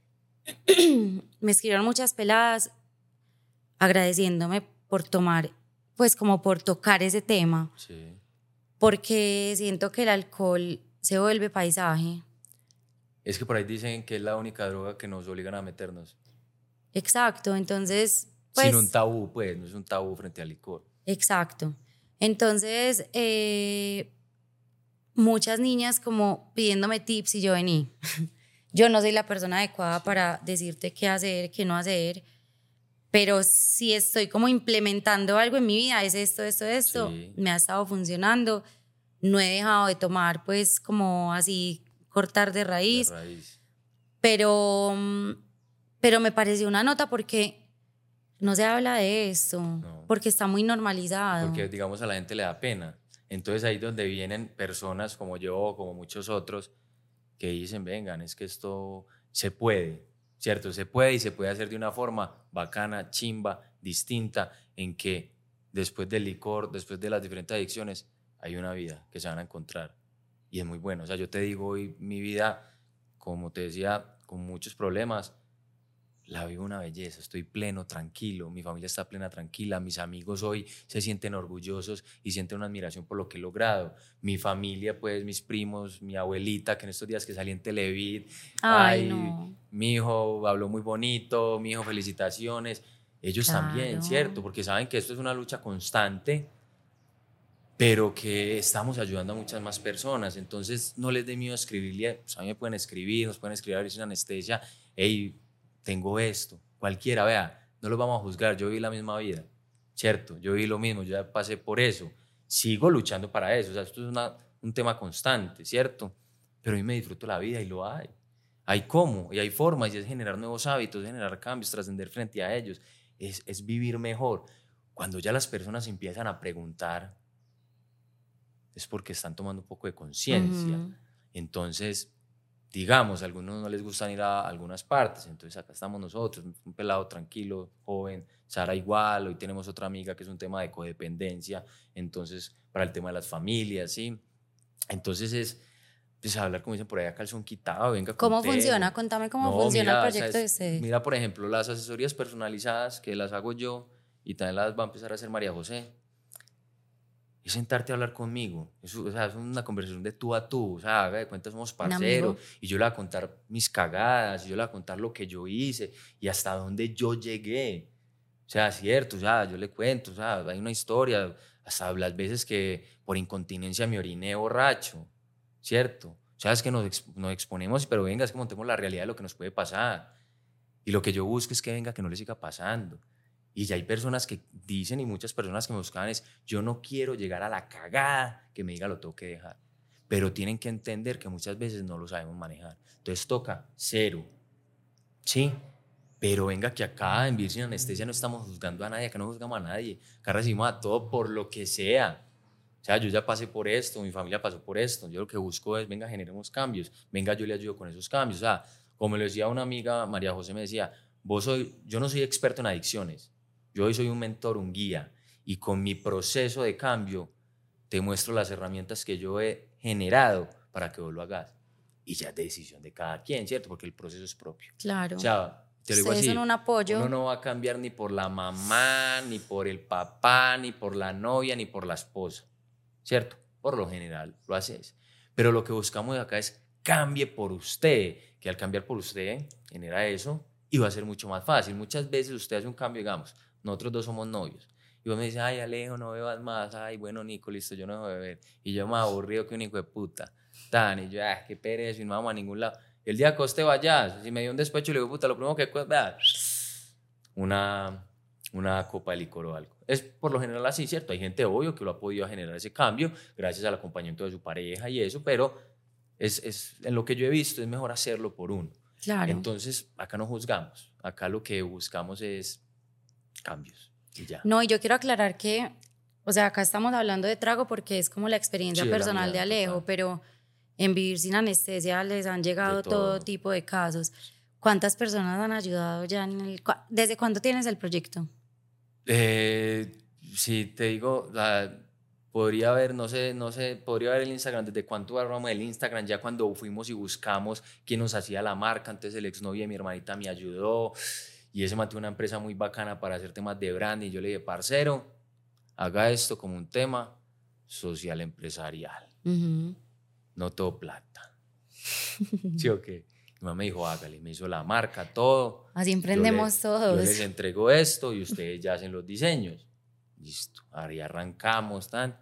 Me escribieron muchas peladas agradeciéndome por tomar, pues como por tocar ese tema, Sí. porque siento que el alcohol se vuelve paisaje. Es que por ahí dicen que es la única droga que nos obligan a meternos. Exacto, entonces, Sin un pues, tabú, pues, no es un tabú frente al licor. exacto. Entonces, eh, muchas niñas como pidiéndome tips y yo vení. Yo no soy la persona adecuada para decirte qué hacer, qué no hacer, pero si estoy como implementando algo en mi vida, es esto, esto, esto, Sí. me ha estado funcionando, no he dejado de tomar, pues como así, cortar de De raíz, raíz. pero, mm, pero me pareció una nota porque no se habla de esto, No. porque está muy normalizado. Porque, digamos, a la gente le da pena. Entonces ahí es donde vienen personas como yo, como muchos otros, que dicen, vengan, es que esto se puede, ¿cierto? Se puede y se puede hacer de una forma bacana, chimba, distinta, en que después del licor, después de las diferentes adicciones, hay una vida que se van a encontrar. Y es muy bueno. O sea, yo te digo hoy, mi vida, como te decía, con muchos problemas, la vivo una belleza, estoy pleno, tranquilo, mi familia está plena, tranquila, mis amigos hoy se sienten orgullosos y sienten una admiración por lo que he logrado. Mi familia, pues mis primos, mi abuelita, que en estos días que salí en Televid, Ay, ay, no, mi hijo habló muy bonito, mi hijo felicitaciones, ellos también, claro. ¿cierto? Porque saben que esto es una lucha constante, pero que estamos ayudando a muchas más personas. Entonces, no les dé miedo escribirle. Pues a mí me pueden escribir, nos pueden escribir a veces en anestesia. Hey, tengo esto. Cualquiera, vea, no los vamos a juzgar. Yo viví la misma vida, ¿cierto? Yo viví lo mismo, yo ya pasé por eso. Sigo luchando para eso. O sea, esto es una, un tema constante, ¿cierto? Pero a mí me disfruto la vida y lo hay. Hay cómo y hay formas y es generar nuevos hábitos, es generar cambios, trascender frente a ellos. Es, es vivir mejor. Cuando ya las personas empiezan a preguntar, es porque están tomando un poco de conciencia. Ujú. Entonces, digamos, a algunos no les gustan ir a algunas partes, entonces acá estamos nosotros, un pelado tranquilo, joven, Sara igual, hoy tenemos otra amiga que es un tema de codependencia, entonces, para el tema de las familias, ¿sí? Entonces es, pues, hablar, como dicen por ahí, a calzón quitado, venga, ¿Cómo contemos. funciona? Contame cómo No, funciona el mira, proyecto de ¿sabes? ustedes. Mira, por ejemplo, las asesorías personalizadas que las hago yo y también las va a empezar a hacer María José. Es sentarte a hablar conmigo. Es, o sea, es una conversación de tú a tú. O sea, haga de cuenta, somos Un parceros. amigo. Y yo le voy a contar mis cagadas, y yo le voy a contar lo que yo hice y hasta dónde yo llegué. O sea, cierto, o sea, yo le cuento, o sea, hay una historia, hasta las veces que por incontinencia me oriné borracho, ¿cierto? O sea, es que nos, exp- nos exponemos, pero venga, es que montemos la realidad de lo que nos puede pasar. Y lo que yo busco es que venga, que no le siga pasando. Y ya hay personas que dicen y muchas personas que me buscaban es, yo no quiero llegar a la cagada que me diga lo tengo que dejar. Pero tienen que entender que muchas veces no lo sabemos manejar. Entonces toca cero, ¿sí? Pero venga que acá en Virgen Anestesia no estamos juzgando a nadie, acá no juzgamos a nadie. Acá recibimos a todo por lo que sea. O sea, yo ya pasé por esto, mi familia pasó por esto. Yo lo que busco es, venga, generemos cambios. Venga, yo le ayudo con esos cambios. O sea, como le decía una amiga, María José me decía, vos soy, yo no soy experto en adicciones. Yo hoy soy un mentor, un guía. Y con mi proceso de cambio te muestro las herramientas que yo he generado para que vos lo hagas. Y ya es decisión de cada quien, ¿cierto? Porque el proceso es propio. Claro. O sea, te lo digo Ustedes así, son un apoyo. uno no va a cambiar ni por la mamá, ni por el papá, ni por la novia, ni por la esposa, ¿cierto? Por lo general lo haces. Pero lo que buscamos acá es cambie por usted, que al cambiar por usted genera eso y va a ser mucho más fácil. Muchas veces usted hace un cambio, digamos, nosotros dos somos novios. Y vos me dices, ay, Alejo, no bebas más. Ay, bueno, Nico, listo, yo no dejo de beber. Y yo más aburrido que un hijo de puta. Tan, y yo, ah, qué pereza, y no vamos a ningún lado. El día que usted vaya, si me dio un despecho, le digo, puta, lo primero que vea, una, una copa de licor o algo. Es por lo general así, ¿cierto? Hay gente, obvio, que lo ha podido generar ese cambio gracias al acompañamiento de su pareja y eso, pero es, es, en lo que yo he visto es mejor hacerlo por uno. Claro. Entonces, acá no juzgamos. Acá lo que buscamos es cambios. Y ya. No, y yo quiero aclarar que, o sea, acá estamos hablando de trago porque es como la experiencia Sí, personal la de Alejo, total. pero en Vivir Sin Anestesia les han llegado todo. todo tipo de casos. ¿Cuántas personas han ayudado ya en el... ¿Desde cuándo tienes el proyecto? Eh, si te digo, la, podría haber, no sé, no sé, podría haber el Instagram, desde cuánto hablamos del Instagram, ya cuando fuimos y buscamos quién nos hacía la marca, entonces el exnovio de mi hermanita me ayudó y ese mantuvo una empresa muy bacana para hacer temas de brand y yo le dije, parcero, haga esto como un tema social empresarial, Uh-huh. no todo plata. ¿Sí o qué? Mi mamá me dijo, hágale, me hizo la marca, todo. Así emprendemos yo le, todos. Yo les entrego esto y ustedes ya hacen los diseños. Listo, ahí arrancamos, tan.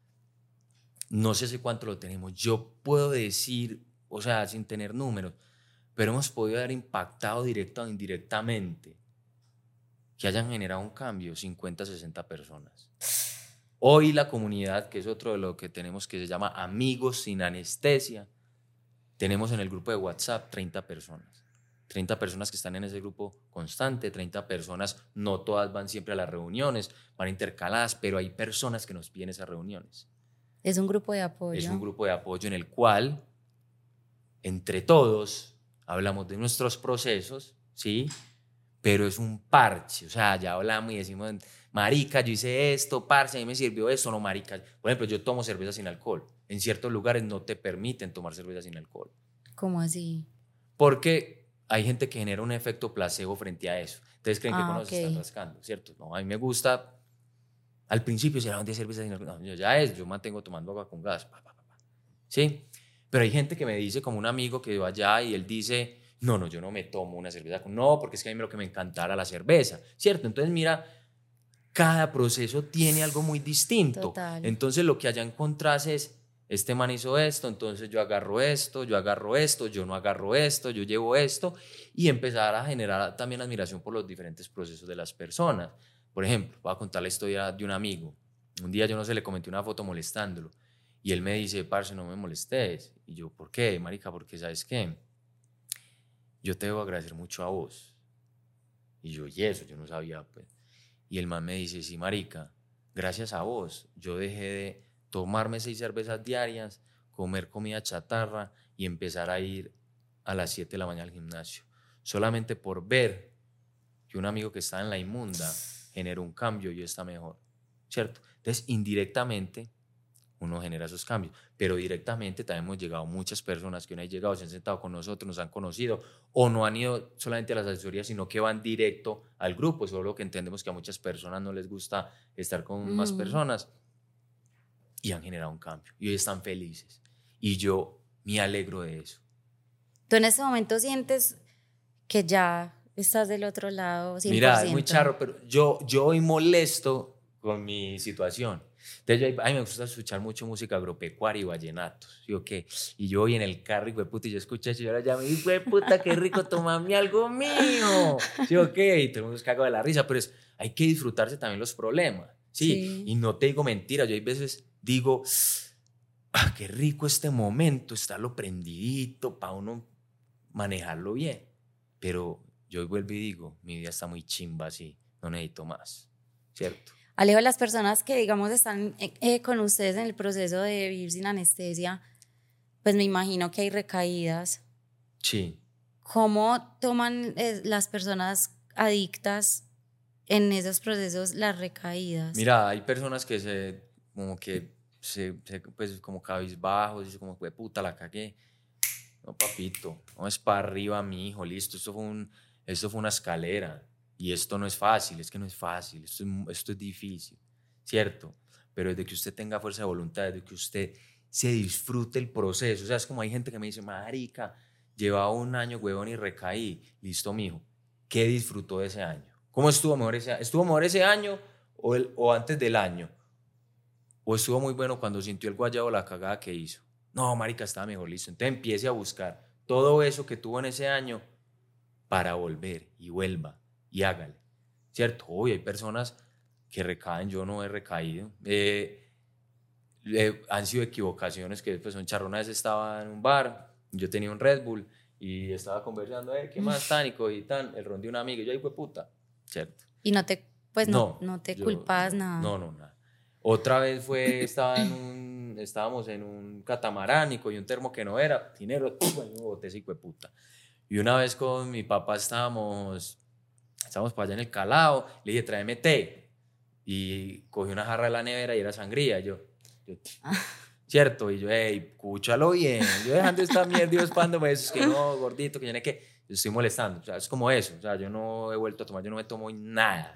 No sé si cuánto lo tenemos. Yo puedo decir, o sea, sin tener números, pero hemos podido haber impactado directa o indirectamente que hayan generado un cambio, cincuenta, sesenta personas. Hoy la comunidad, que es otro de lo que tenemos que se llama Amigos Sin Anestesia, tenemos en el grupo de WhatsApp treinta personas. treinta personas que están en ese grupo constante, treinta personas, no todas van siempre a las reuniones, van intercaladas, pero hay personas que nos piden esas reuniones. Es un grupo de apoyo. Es un grupo de apoyo en el cual, entre todos, hablamos de nuestros procesos, ¿sí? Pero es un parche, o sea, ya hablamos y decimos, marica, yo hice esto, parce, a mí me sirvió esto, no, marica. Por ejemplo, yo tomo cerveza sin alcohol. En ciertos lugares no te permiten tomar cerveza sin alcohol. ¿Cómo así? Porque hay gente que genera un efecto placebo frente a eso. Entonces creen que Ah, con eso ok. se están rascando, ¿cierto? No, a mí me gusta, al principio se era un día cerveza sin alcohol. No, yo ya es, yo mantengo tomando agua con gas. Pa, pa, pa, pa. ¿Sí? Pero hay gente que me dice, como un amigo que va allá y él dice, no, no, yo no me tomo una cerveza con... No, porque es que a mí lo que me encantara la cerveza, ¿cierto? Entonces mira, cada proceso tiene algo muy distinto. Total. Entonces lo que allá encontrás es, este man hizo esto, entonces yo agarro esto, yo agarro esto, yo no agarro esto, yo llevo esto, y empezar a generar también admiración por los diferentes procesos de las personas. Por ejemplo, voy a contar la historia de un amigo. Un día yo no sé, le comenté una foto molestándolo, y él me dice, parce, no me molestes. Y yo, ¿por qué, marica? Porque, ¿sabes qué? Yo te debo agradecer mucho a vos. Y yo, y eso, yo no sabía, pues. Y el man me dice, sí, marica, gracias a vos, yo dejé de tomarme seis cervezas diarias, comer comida chatarra y empezar a ir a las siete de la mañana al gimnasio. Solamente por ver que un amigo que estaba en la inmunda generó un cambio y está mejor, ¿cierto? Entonces, indirectamente, uno genera esos cambios, pero directamente también hemos llegado muchas personas que no han llegado, se han sentado con nosotros, nos han conocido o no han ido solamente a las asesorías, sino que van directo al grupo. Solo que entendemos que a muchas personas no les gusta estar con uh-huh. más personas y han generado un cambio y hoy están felices y yo me alegro de eso. ¿Tú en ese momento sientes que ya estás del otro lado cien por ciento? Mira, es muy charro, pero yo, yo hoy molesto con mi situación. Entonces, yo, a mí me gusta escuchar mucho música agropecuaria y vallenatos, ¿sí o qué? Y yo voy en el carro, hijo de puta, y yo escuché eso y yo ahora ya me hijo de puta, qué rico, tomame algo mío, ¿sí o qué? Y todo el mundo se caga de la risa, pero es, hay que disfrutarse también los problemas, ¿sí? sí. Y no te digo mentiras, yo hay veces digo, ah, qué rico este momento, estarlo prendidito para uno manejarlo bien. Pero yo vuelvo y digo, mi vida está muy chimba así, no necesito más, ¿cierto? Alejo, las personas que, digamos, están eh, con ustedes en el proceso de vivir sin anestesia, pues me imagino que hay recaídas. Sí. ¿Cómo toman eh, las personas adictas en esos procesos las recaídas? Mira, hay personas que se, como que, se, se pues como cabizbajos, dice como, güey, puta, la cagué. No, papito, no es para arriba, mi hijo, listo, esto fue, un, esto fue una escalera y esto no es fácil, es que no es fácil, esto es, esto es difícil, ¿cierto? Pero desde que usted tenga fuerza de voluntad, desde que usted se disfrute el proceso, o sea, es como hay gente que me dice, marica, llevaba un año, huevón, y recaí, listo, mijo, ¿qué disfrutó de ese año? ¿Cómo estuvo mejor ese año? ¿Estuvo mejor ese año o, el, o antes del año? ¿O estuvo muy bueno cuando sintió el guayabo la cagada que hizo? No, marica, estaba mejor, listo. Entonces empiece a buscar todo eso que tuvo en ese año para volver y vuelva y hágale, ¿cierto? Hoy hay personas que recaen, yo no he recaído. Eh, eh, han sido equivocaciones que pues, son charronas. Estaba en un bar, yo tenía un Red Bull y estaba conversando, eh, ¿qué más, tánico? Y tan, el ron de un amigo, y yo, ay, fue puta, ¿cierto? Y no te, pues no, no, no te yo, culpas no, nada. No, no, nada. Otra vez fue, estaba en un, estábamos en un catamarán y cogí un termo que no era, dinero, me boté ese hijo de puta. Y una vez con mi papá estábamos, estábamos para allá en el Calao, le dije, tráeme té. Y cogí una jarra de la nevera y era sangría. Y yo, yo ¿cierto? Y yo, hey, escúchalo bien, yo dejando esta mierda y espándome eso, es que no, gordito, que yo no sé qué, yo estoy molestando. O sea, es como eso, o sea, yo no he vuelto a tomar, yo no me tomo nada.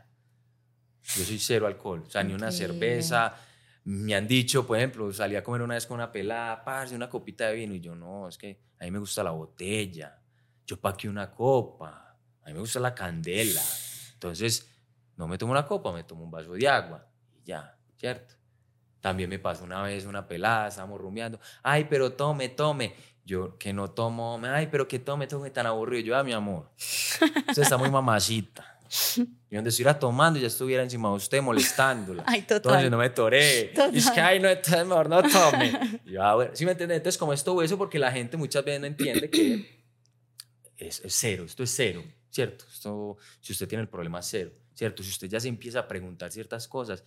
Yo soy cero alcohol, o sea, okay. Ni una cerveza. Me han dicho, por ejemplo, salí a comer una vez con una pelada, parce, una copita de vino, y yo, no, es que a mí me gusta la botella, yo paqué una copa, a mí me gusta la candela, entonces no me tomo una copa, me tomo un vaso de agua, y ya, ¿cierto? También me pasó una vez una pelada, estábamos rumiando, ay, pero tome, tome, yo que no tomo, ay, pero que tome, tome, tan aburrido, yo, ah, mi amor, usted está muy mamacita. Y donde estuviera tomando ya estuviera encima de usted molestándola. Ay, total. Entonces no me toré. Y es que, ay, no, entonces mejor no tome. Y yo, ah, bueno, ¿sí me entiendes? Entonces, como esto o eso, porque la gente muchas veces no entiende que es, es cero, esto es cero, ¿cierto? Esto, si usted tiene el problema, es cero, ¿cierto? Si usted ya se empieza a preguntar ciertas cosas,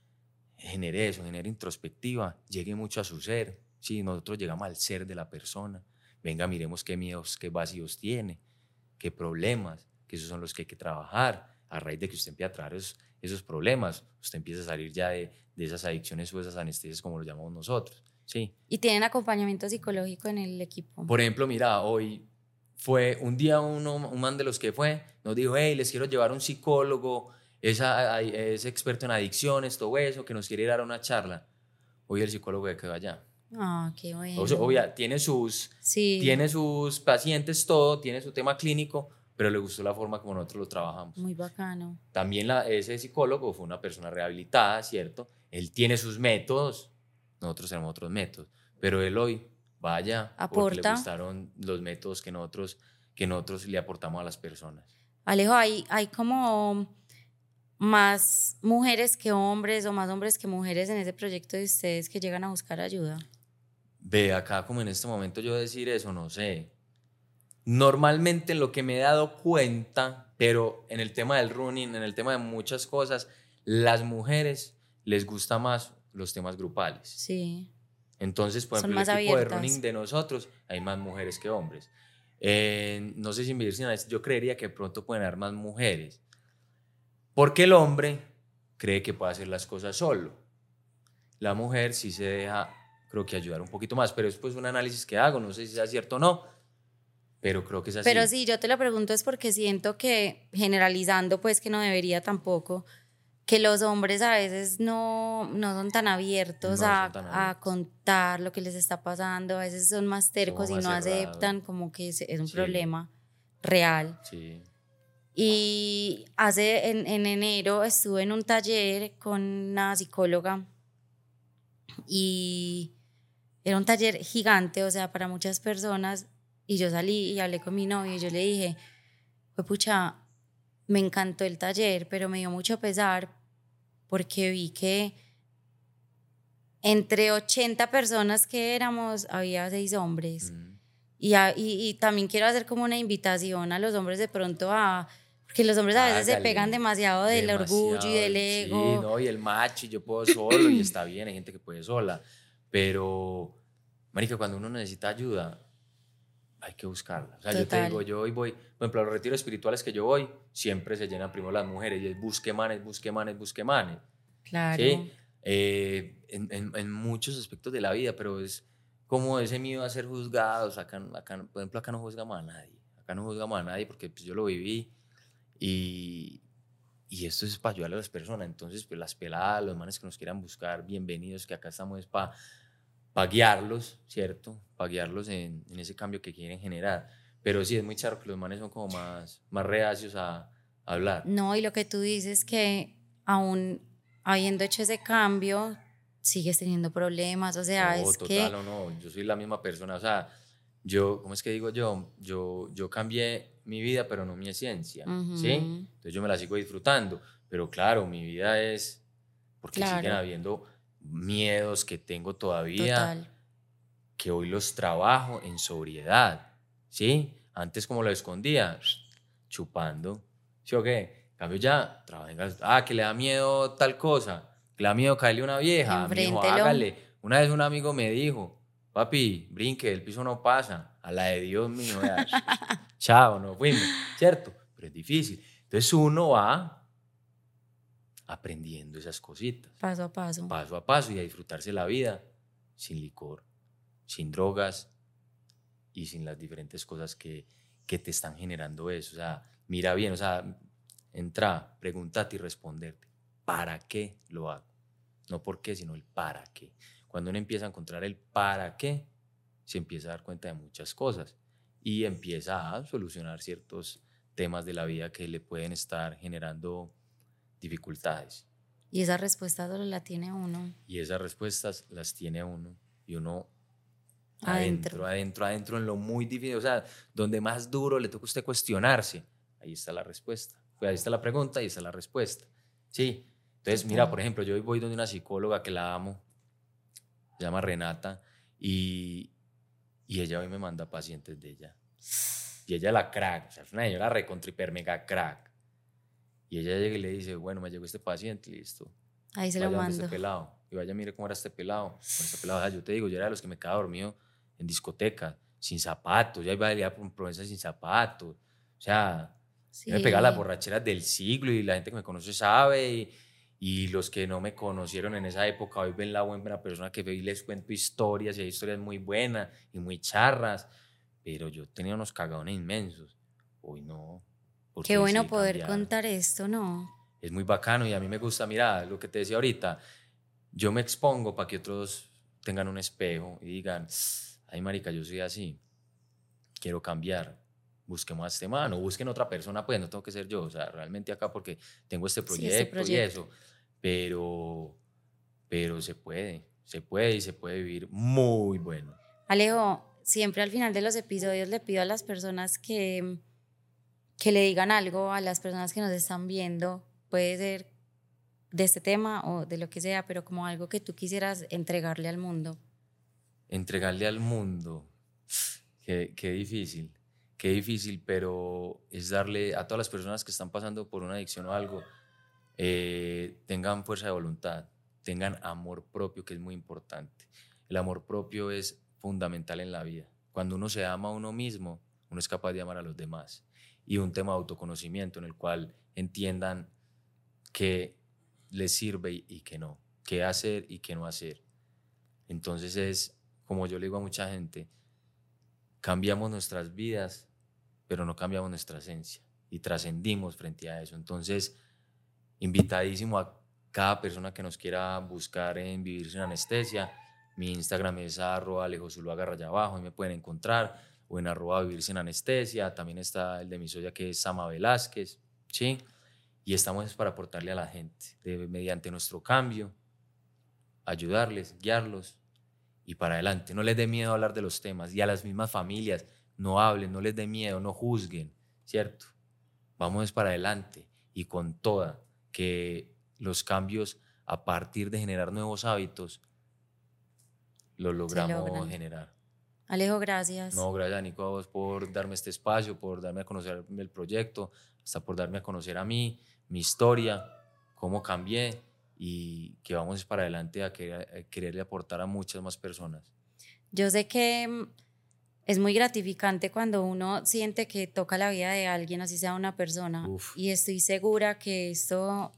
genere eso, genere introspectiva, llegue mucho a su ser. Sí, nosotros llegamos al ser de la persona. Venga, miremos qué miedos, qué vacíos tiene, qué problemas, que esos son los que hay que trabajar. A raíz de que usted empieza a trabajar esos, esos problemas, usted empieza a salir ya de, de esas adicciones o esas anestesias, como lo llamamos nosotros, ¿sí? ¿Y tienen acompañamiento psicológico en el equipo? Por ejemplo, mira, hoy fue un día uno, un man de los que fue, nos dijo, hey, les quiero llevar un psicólogo, es, es experto en adicciones, todo eso, que nos quiere dar una charla. Hoy el psicólogo ya quedó allá. Ah, qué bueno. O sea, obvia, tiene sus, sí. tiene sus pacientes, todo, tiene su tema clínico, pero le gustó la forma como nosotros lo trabajamos. Muy bacano. También la, ese psicólogo fue una persona rehabilitada, ¿cierto? Él tiene sus métodos, nosotros tenemos otros métodos, pero él hoy vaya aporta, porque le gustaron los métodos que nosotros, que nosotros le aportamos a las personas. Alejo, hay, hay como más mujeres que hombres o más hombres que mujeres en ese proyecto de ustedes que llegan a buscar ayuda. Ve, acá como en este momento yo decir eso, no sé. Normalmente lo que me he dado cuenta, pero en el tema del running, en el tema de muchas cosas, las mujeres les gusta más los temas grupales. Sí. Entonces, por Son ejemplo, más el equipo abiertas. de running de nosotros hay más mujeres que hombres. Eh, no sé si me dicen, yo creería que pronto pueden haber más mujeres. Porque el hombre cree que puede hacer las cosas solo. La mujer sí se deja, creo que ayudar un poquito más, pero es pues un análisis que hago, no sé si sea cierto o no. Pero creo que es así. Pero sí, yo te lo pregunto es porque siento que, generalizando, pues que no debería tampoco, que los hombres a veces no, no son tan abiertos, no a, tan abiertos a contar lo que les está pasando, a veces son más tercos más y no cerrado. Aceptan como que es, es un sí. problema real. Sí. Y hace, en, en enero estuve en un taller con una psicóloga y era un taller gigante, o sea, para muchas personas. Y yo salí y hablé con mi novio y yo le dije, pues pucha, me encantó el taller, pero me dio mucho pesar porque vi que entre ochenta personas que éramos, había seis hombres. Mm. Y, a, y, y también quiero hacer como una invitación a los hombres de pronto a... Porque los hombres a veces Hágale, se pegan demasiado del demasiado, orgullo y del ego. Sí, no, y el macho, y yo puedo solo, y está bien, hay gente que puede sola. Pero, marica, cuando uno necesita ayuda, hay que buscarla. O sea, Total. Yo te digo, yo hoy voy, por ejemplo, a los retiros espirituales que yo voy, siempre se llenan primero las mujeres, y es busque manes, busque manes, busque manes. Claro. ¿Sí? Eh, en, en, en muchos aspectos de la vida, pero es como ese miedo a ser juzgados. Acá, acá, por ejemplo, acá no juzgamos a nadie. Acá no juzgamos a nadie porque pues, yo lo viví. Y, y esto es para ayudar a las personas. Entonces, pues las peladas, los manes que nos quieran buscar, bienvenidos, que acá estamos para pa guiarlos, ¿cierto? Para guiarlos en, en ese cambio que quieren generar. Pero sí, es muy charro que los manes son como más, más reacios a, a hablar. No, y lo que tú dices que aún habiendo hecho ese cambio, sigues teniendo problemas, o sea, no, es total, que... No, no, yo soy la misma persona, o sea, yo, ¿cómo es que digo yo? Yo, yo cambié mi vida, pero no mi esencia, uh-huh. ¿sí? Entonces yo me la sigo disfrutando, pero claro, mi vida es, porque claro. siguen habiendo miedos que tengo todavía, Total. Que hoy los trabajo en sobriedad, ¿sí? Antes como lo escondía, chupando, ¿sí o qué? En cambio ya, trabaja, ah, que le da miedo tal cosa, que le da miedo caerle a una vieja, mi hijo, hágale. Una vez un amigo me dijo, papi, brinque, el piso no pasa, a la de Dios mío, ya, chao, no fuimos, ¿cierto? Pero es difícil. Entonces uno va aprendiendo esas cositas. Paso a paso. Paso a paso y a disfrutarse la vida sin licor, sin drogas y sin las diferentes cosas que, que te están generando eso. O sea, mira bien, o sea, entra, pregúntate y responderte. ¿Para qué lo hago? No por qué, sino el para qué. Cuando uno empieza a encontrar el para qué, se empieza a dar cuenta de muchas cosas y empieza a solucionar ciertos temas de la vida que le pueden estar generando dificultades. Y esa respuesta solo la tiene uno. Y esas respuestas las tiene uno. Y uno adentro, adentro, adentro, adentro en lo muy difícil. O sea, donde más duro le toca a usted cuestionarse, ahí está la respuesta. Ahí está la pregunta y ahí está la respuesta. Sí. Entonces, mira, por ejemplo, yo hoy voy donde una psicóloga que la amo, se llama Renata, y, y ella hoy me manda pacientes de ella. Y ella la crack, o sea, es una señora recontra hiper mega crack. Y ella llega y le dice, bueno, me llegó este paciente, listo. Ahí se lo mando. Este pelado. Y vaya, mire cómo era este pelado. Con este pelado, o sea, yo te digo, yo era de los que me quedaba dormido en discoteca, sin zapatos. Ya iba a ir por Provenza sin zapatos. O sea, sí. Me pegaba las borracheras del siglo y la gente que me conoce sabe. Y, y los que no me conocieron en esa época hoy ven la buena persona que hoy les cuento historias y hay historias muy buenas y muy charras. Pero yo tenía unos cagadones inmensos. Hoy no. Qué bueno poder cambiar. Contar esto, ¿no? Es muy bacano y a mí me gusta, mira, lo que te decía ahorita, yo me expongo para que otros tengan un espejo y digan, ay marica, yo soy así, quiero cambiar, busquemos a este man o busquen otra persona, pues no tengo que ser yo, o sea, realmente acá porque tengo este proyecto, sí, este proyecto. Y eso, pero, pero se puede, se puede y se puede vivir muy bueno. Alejo, siempre al final de los episodios le pido a las personas que, que le digan algo a las personas que nos están viendo, puede ser de este tema o de lo que sea, pero como algo que tú quisieras entregarle al mundo. Entregarle al mundo, qué, qué difícil, qué difícil, pero es darle a todas las personas que están pasando por una adicción o algo, eh, tengan fuerza de voluntad, tengan amor propio, que es muy importante. El amor propio es fundamental en la vida. Cuando uno se ama a uno mismo, uno es capaz de amar a los demás. Y un tema de autoconocimiento en el cual entiendan qué les sirve y qué no, qué hacer y qué no hacer. Entonces es, como yo le digo a mucha gente, cambiamos nuestras vidas, pero no cambiamos nuestra esencia y trascendimos frente a eso. Entonces, invitadísimo a cada persona que nos quiera buscar en Vivir Sin Anestesia. Mi Instagram es arroba alejozuluaga raya abajo y me pueden encontrar, o en arroba Vivir Sin Anestesia. También está el de mi socia que es Sama Velázquez, ¿sí? Y estamos para aportarle a la gente, de, mediante nuestro cambio, ayudarles, guiarlos y para adelante. No les dé miedo hablar de los temas y a las mismas familias, no hablen, no les dé miedo, no juzguen, ¿cierto? vamos para adelante y con toda, que los cambios a partir de generar nuevos hábitos los logramos generar. Alejo, gracias. No, gracias Nico a vos por darme este espacio, por darme a conocer el proyecto, hasta por darme a conocer a mí, mi historia, cómo cambié y que vamos para adelante a, querer, a quererle aportar a muchas más personas. Yo sé que es muy gratificante cuando uno siente que toca la vida de alguien, así sea una persona. Uf. Y estoy segura que esto,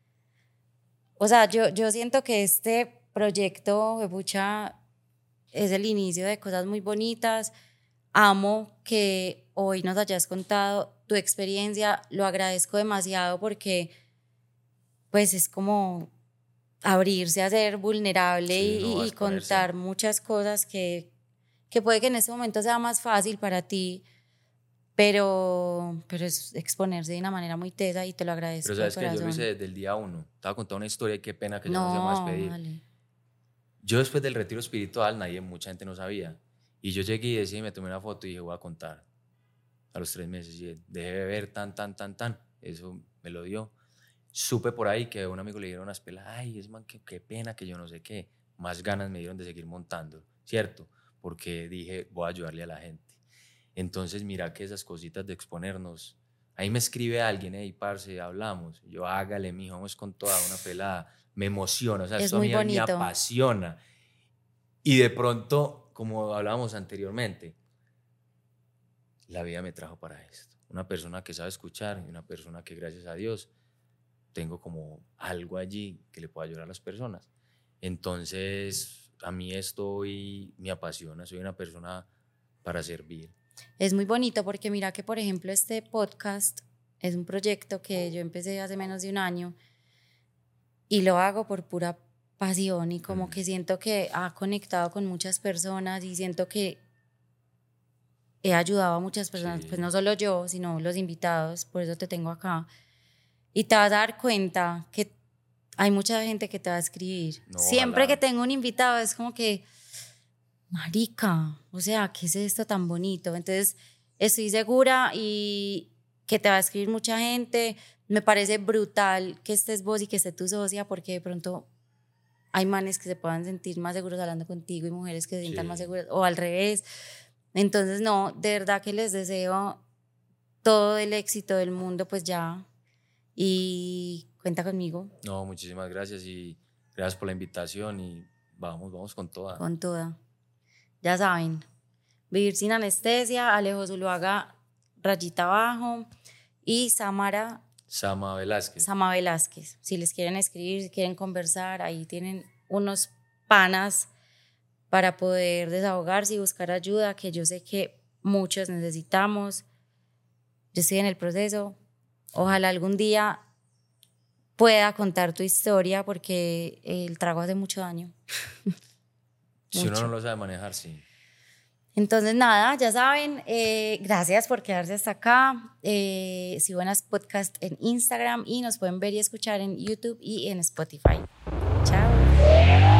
o sea, yo, yo siento que este proyecto, pucha, es el inicio de cosas muy bonitas. Amo que hoy nos hayas contado tu experiencia, lo agradezco demasiado porque pues es como abrirse a ser vulnerable sí, y, no, y contar muchas cosas que, que puede que en este momento sea más fácil para ti, pero, pero es exponerse de una manera muy tesa y te lo agradezco. Pero sabes que yo lo hice desde el día uno, te voy a contar una historia y qué pena que ya no, no se va a despedir. Vale. Yo después del retiro espiritual, nadie, mucha gente no sabía. Y yo llegué y decía, me tomé una foto y dije, voy a contar. A los tres meses, y dejé de beber tan, tan, tan, tan. Eso me lo dio. Supe por ahí que a un amigo le dieron unas pelas. Ay, es man, qué, qué pena, que yo no sé qué. Más ganas me dieron de seguir montando, ¿cierto? Porque dije, voy a ayudarle a la gente. Entonces, mira que esas cositas de exponernos. Ahí me escribe alguien, hey, parce, hablamos. Yo, hágale, mijo, vamos con toda una pelada. Me emociona, o sea, es esto a mí bonito. me apasiona. Y de pronto, como hablábamos anteriormente, la vida me trajo para esto. Una persona que sabe escuchar y una persona que, gracias a Dios, tengo como algo allí que le pueda ayudar a las personas. Entonces, a mí esto hoy me apasiona. Soy una persona para servir. Es muy bonito porque mira que, por ejemplo, este podcast es un proyecto que yo empecé hace menos de un año y lo hago por pura pasión y como mm. que siento que ha conectado con muchas personas y siento que he ayudado a muchas personas, sí. Pues no solo yo, sino los invitados, por eso te tengo acá. Y te vas a dar cuenta que hay mucha gente que te va a escribir. No, Siempre ojalá. Que tengo un invitado es como que, marica, o sea, ¿qué es esto tan bonito? Entonces, estoy segura y que te va a escribir mucha gente. Me parece brutal que estés vos y que esté tu socia, porque de pronto hay manes que se puedan sentir más seguros hablando contigo y mujeres que se sientan sí. más seguras, o al revés. Entonces, no, de verdad que les deseo todo el éxito del mundo, pues ya, y cuenta conmigo. No, muchísimas gracias y gracias por la invitación y vamos, vamos con toda. Con toda. Ya saben, Vivir Sin Anestesia, Alejo Zuluaga, rayita abajo, y Samara. Sama Velázquez. Sama Velázquez. Si les quieren escribir, si quieren conversar, ahí tienen unos panas para poder desahogarse y buscar ayuda, que yo sé que muchos necesitamos. Yo estoy en el proceso. Ojalá algún día pueda contar tu historia, porque el trago hace mucho daño. Si uno no lo sabe manejar, sí. Entonces, nada, ya saben, eh, gracias por quedarse hasta acá. Eh, Si Buenas Podcast en Instagram y nos pueden ver y escuchar en YouTube y en Spotify. Chao.